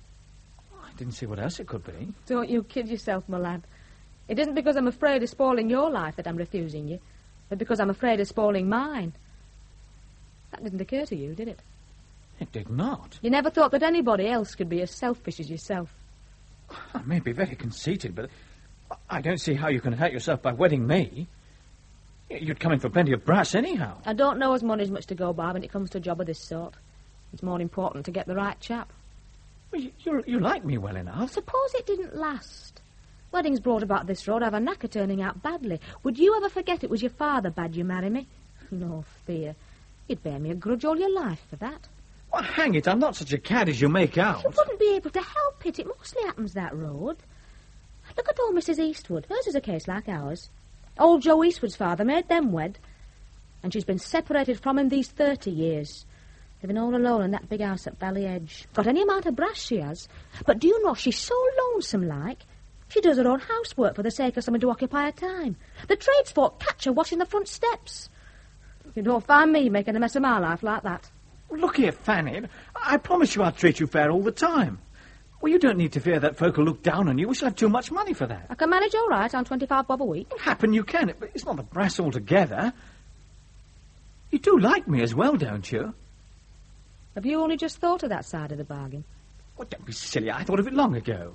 I didn't see what else it could be. Don't you kid yourself, my lad. It isn't because I'm afraid of spoiling your life that I'm refusing you, but because I'm afraid of spoiling mine. That didn't occur to you, did it? It did not. You never thought that anybody else could be as selfish as yourself. I may be very conceited, but I don't see how you can hurt yourself by wedding me. You'd come in for plenty of brass anyhow. I don't know as money's much to go by when it comes to a job of this sort. It's more important to get the right chap. Well, you like me well enough. Suppose it didn't last. Weddings brought about this road have a knack of turning out badly. Would you ever forget it was your father bade you marry me? No fear. You'd bear me a grudge all your life for that. Well, hang it, I'm not such a cad as you make out. You wouldn't be able to help it. It mostly happens that road. Look at old Mrs. Eastwood. Hers is a case like ours. Old Joe Eastwood's father made them wed. And she's been separated from him these 30 years. Living all alone in that big house at Valley Edge. Got any amount of brass she has. But do you know she's so lonesome like? She does her own housework for the sake of someone to occupy her time. The tradesfolk catch her washing the front steps. You don't find me making a mess of my life like that. Look here, Fanny. I promise you I'll treat you fair all the time. Well, you don't need to fear that folk will look down on you. We shall have too much money for that. I can manage all right on 25 bob a week. Well, happen you can, but it's not the brass altogether. You do like me as well, don't you? Have you only just thought of that side of the bargain? Well, don't be silly. I thought of it long ago.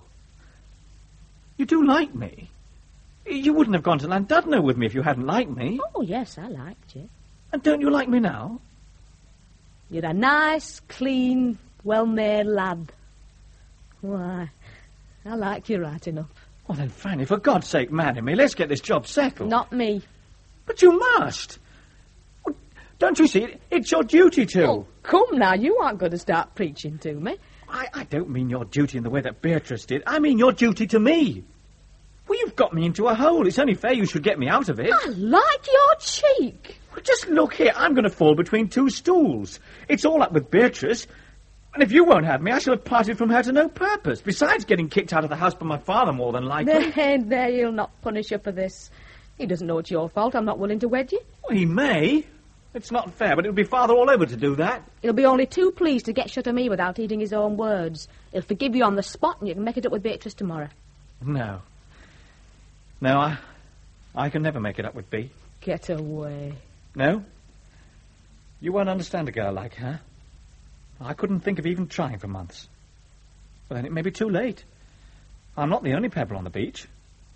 You do like me. You wouldn't have gone to Llandudno with me if you hadn't liked me. Oh, yes, I liked you. And don't you like me now? You're a nice, clean, well-made lad. Why, I like you right enough. Well, then, Fanny, for God's sake, marry me. Let's get this job settled. Not me. But you must. Well, don't you see? It's your duty to. Oh, come now. You aren't going to start preaching to me. I don't mean your duty in the way that Beatrice did. I mean your duty to me. Well, you've got me into a hole. It's only fair you should get me out of it. I like your cheek. Well, just look here. I'm going to fall between two stools. It's all up with Beatrice. And if you won't have me, I shall have parted from her to no purpose. Besides getting kicked out of the house by my father more than likely. There, he'll not punish you for this. He doesn't know it's your fault. I'm not willing to wed you. Well, he may. It's not fair, but it'll be father all over to do that. He'll be only too pleased to get shut of me without eating his own words. He'll forgive you on the spot and you can make it up with Beatrice tomorrow. No. No, I can never make it up with Bea. Get away. No? You won't understand a girl like her. I couldn't think of even trying for months. Well, then it may be too late. I'm not the only pebble on the beach.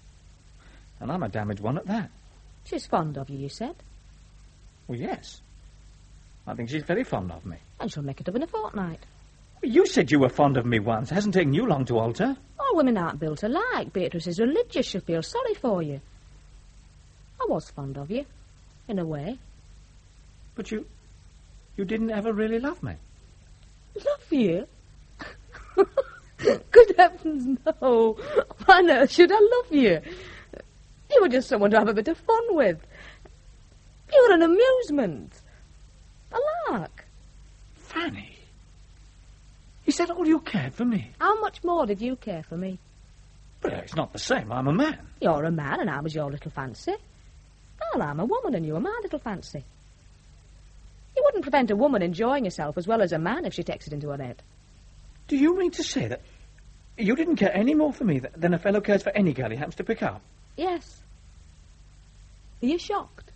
And I'm a damaged one at that. She's fond of you said. Well, yes. I think she's very fond of me. And she'll make it up in a fortnight. Well, you said you were fond of me once. It hasn't taken you long to alter. All women aren't built alike. Beatrice is religious. She'll feel sorry for you. I was fond of you, in a way. But you didn't ever really love me. Love you? Good heavens, no. Why on earth should I love you? You were just someone to have a bit of fun with. You were an amusement. A lark. Fanny, is that all you cared for me? How much more did you care for me? But it's not the same. I'm a man. You're a man and I was your little fancy. Well, I'm a woman and you are my little fancy. You wouldn't prevent a woman enjoying herself as well as a man if she takes it into her head. Do you mean to say that you didn't care any more for me than a fellow cares for any girl he happens to pick up? Yes. Are you shocked?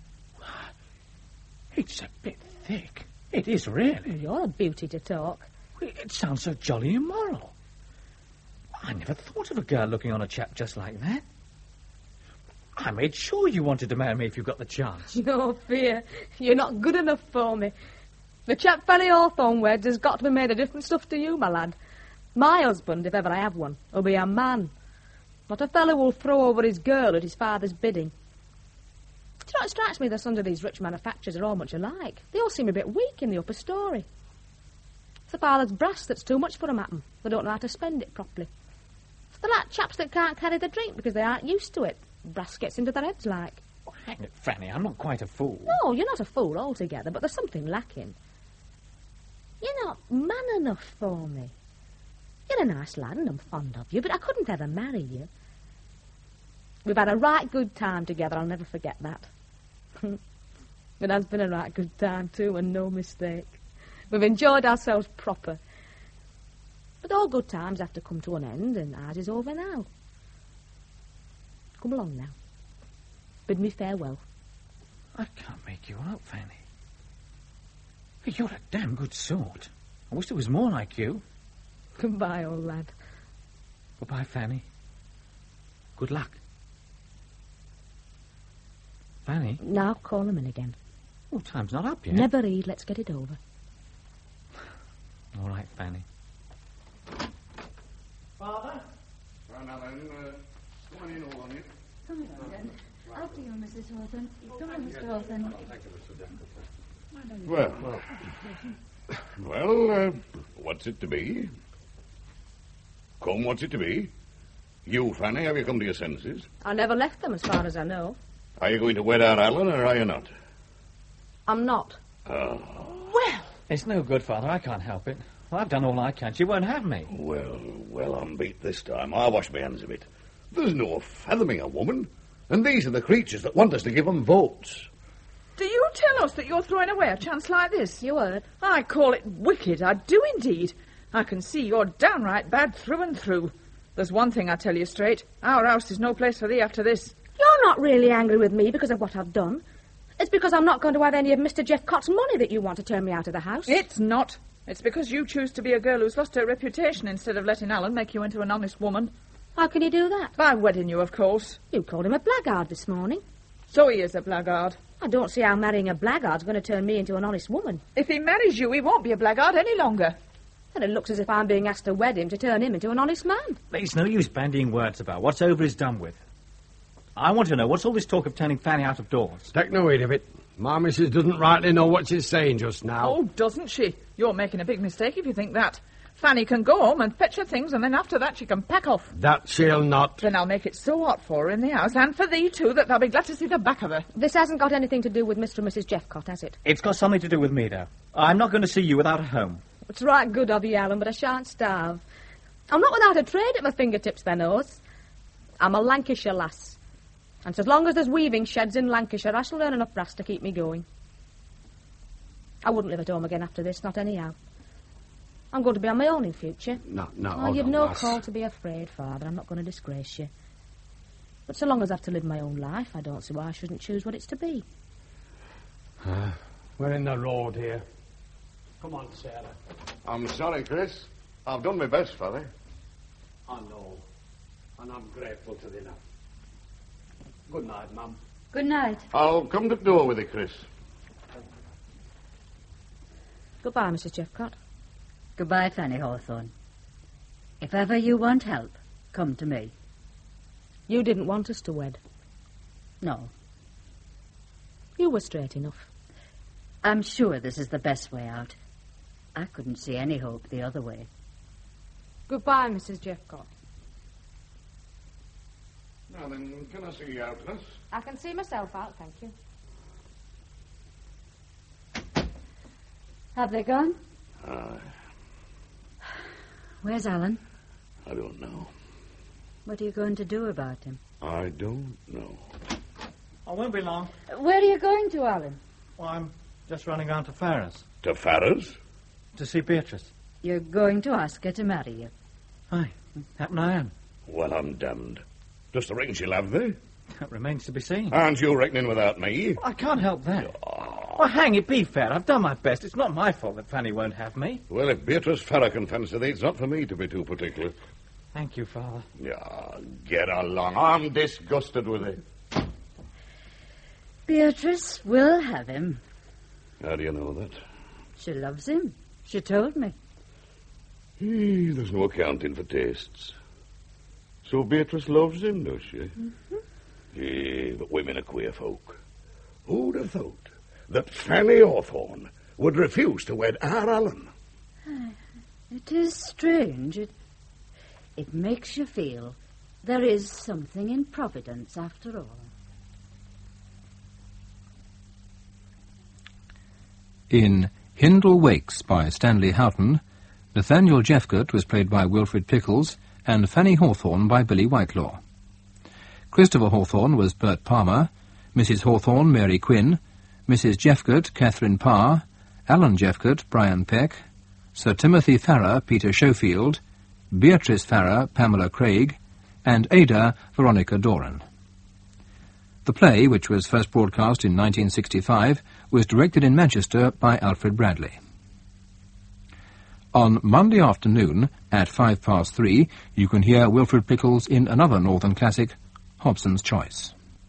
It's a bit thick. It is really. You're a beauty to talk. It sounds so jolly immoral. I never thought of a girl looking on a chap just like that. I made sure you wanted to marry me if you got the chance. No fear. You're not good enough for me. The chap Fanny Hawthorne weds has got to be made of different stuff to you, my lad. My husband, if ever I have one, will be a man. Not a fellow who'll throw over his girl at his father's bidding. Do you know, it strikes me the sons of these rich manufacturers are all much alike. They all seem a bit weak in the upper story. It's the father's brass that's too much for them, happen. They don't know how to spend it properly. They're like chaps that can't carry the drink because they aren't used to it. Brass gets into their heads like. Oh, hang it, Fanny, I'm not quite a fool. No, you're not a fool altogether, but there's something lacking. You're not man enough for me. You're a nice lad and I'm fond of you, but I couldn't ever marry you. We've had a right good time together, I'll never forget that. It has been a right good time too, and no mistake. We've enjoyed ourselves proper. But all good times have to come to an end, and ours is over now. Come along now. Bid me farewell. I can't make you out, Fanny. You're a damn good sort. I wish there was more like you. Goodbye, old lad. Goodbye, Fanny. Good luck. Fanny? Now call him in again. Oh, time's not up yet. Never heed, let's get it over. All right, Fanny. Father? Well, now then, come on in, all on you. Come along, then. After you, Mrs. Hawthorne. Come on, Mr. Hawthorne. Well, what's it to be? Come, what's it to be? You, Fanny, have you come to your senses? I never left them, as far as I know. Are you going to wed our Alan, or are you not? I'm not. Oh. Well! It's no good, Father. I can't help it. Well, I've done all I can. She won't have me. Well, I'm beat this time. I'll wash my hands of it. There's no fathoming a woman. And these are the creatures that want us to give them votes. Do you tell us that you're throwing away a chance like this? You heard. I call it wicked. I do indeed. I can see you're downright bad through and through. There's one thing I tell you straight. Our house is no place for thee after this. You're not really angry with me because of what I've done. It's because I'm not going to have any of Mr. Jeffcott's money that you want to turn me out of the house. It's not. It's because you choose to be a girl who's lost her reputation instead of letting Alan make you into an honest woman. How can you do that? By wedding you, of course. You called him a blackguard this morning. So he is a blackguard. I don't see how marrying a blackguard's going to turn me into an honest woman. If he marries you, he won't be a blackguard any longer. And it looks as if I'm being asked to wed him to turn him into an honest man. It's no use bandying words about. What's over is done with. I want to know, what's all this talk of turning Fanny out of doors? Take no heed of it. My missus doesn't rightly know what she's saying just now. Oh, doesn't she? You're making a big mistake if you think that. Fanny can go home and fetch her things, and then after that she can pack off. That she'll not. Then I'll make it so hot for her in the house, and for thee too, that they'll be glad to see the back of her. This hasn't got anything to do with Mr. and Mrs. Jeffcott, has it? It's got something to do with me, though. I'm not going to see you without a home. It's right good of you, Alan, but I shan't starve. I'm not without a trade at my fingertips, then, Oath. I'm a Lancashire lass. And so long as there's weaving sheds in Lancashire, I shall earn enough brass to keep me going. I wouldn't live at home again after this, not anyhow. I'm going to be on my own in future. No. Oh, you've no call to be afraid, Father. I'm not going to disgrace you. But so long as I have to live my own life, I don't see why I shouldn't choose what it's to be. We're in the road here. Come on, Sarah. I'm sorry, Chris. I've done my best, Father. I know. And I'm grateful to thee now. Good night, Mum. Good night. I'll come to the door with you, Chris. Goodbye, Mrs. Jeffcott. Goodbye, Fanny Hawthorne. If ever you want help, come to me. You didn't want us to wed. No. You were straight enough. I'm sure this is the best way out. I couldn't see any hope the other way. Goodbye, Mrs. Jeffcott. Now then, can I see you out, Miss? I can see myself out, thank you. Have they gone? Aye. Where's Alan? I don't know. What are you going to do about him? I don't know. I won't be long. Where are you going to, Alan? Well, I'm just running round to Farrah's. To Farrah's? To see Beatrice. You're going to ask her to marry you? Aye, happen I am. Well, I'm damned. Does the reckon she'll have thee? That remains to be seen. Aren't you reckoning without me? I can't help that. Well, hang it, be fair. I've done my best. It's not my fault that Fanny won't have me. Well, if Beatrice Farrah can fancy thee, it's not for me to be too particular. Thank you, Father. Yeah, get along. I'm disgusted with it. Beatrice will have him. How do you know that? She loves him. She told me. There's no accounting for tastes. So Beatrice loves him, does she? But women are queer folk. Who'd have thought that Fanny Hawthorne would refuse to wed our Alan? It is strange. It makes you feel there is something in Providence after all. In Hindle Wakes by Stanley Houghton, Nathaniel Jeffcott was played by Wilfred Pickles and Fanny Hawthorne by Billy Whitelaw. Christopher Hawthorne was Bert Palmer, Mrs. Hawthorne Mary Quinn, Mrs. Jeffcott Catherine Parr, Alan Jeffcott Brian Peck, Sir Timothy Farrer Peter Schofield, Beatrice Farrer Pamela Craig, and Ada Veronica Doran. The play, which was first broadcast in 1965, was directed in Manchester by Alfred Bradley. On Monday afternoon, at 3:05, you can hear Wilfred Pickles in another Northern classic, Hobson's Choice.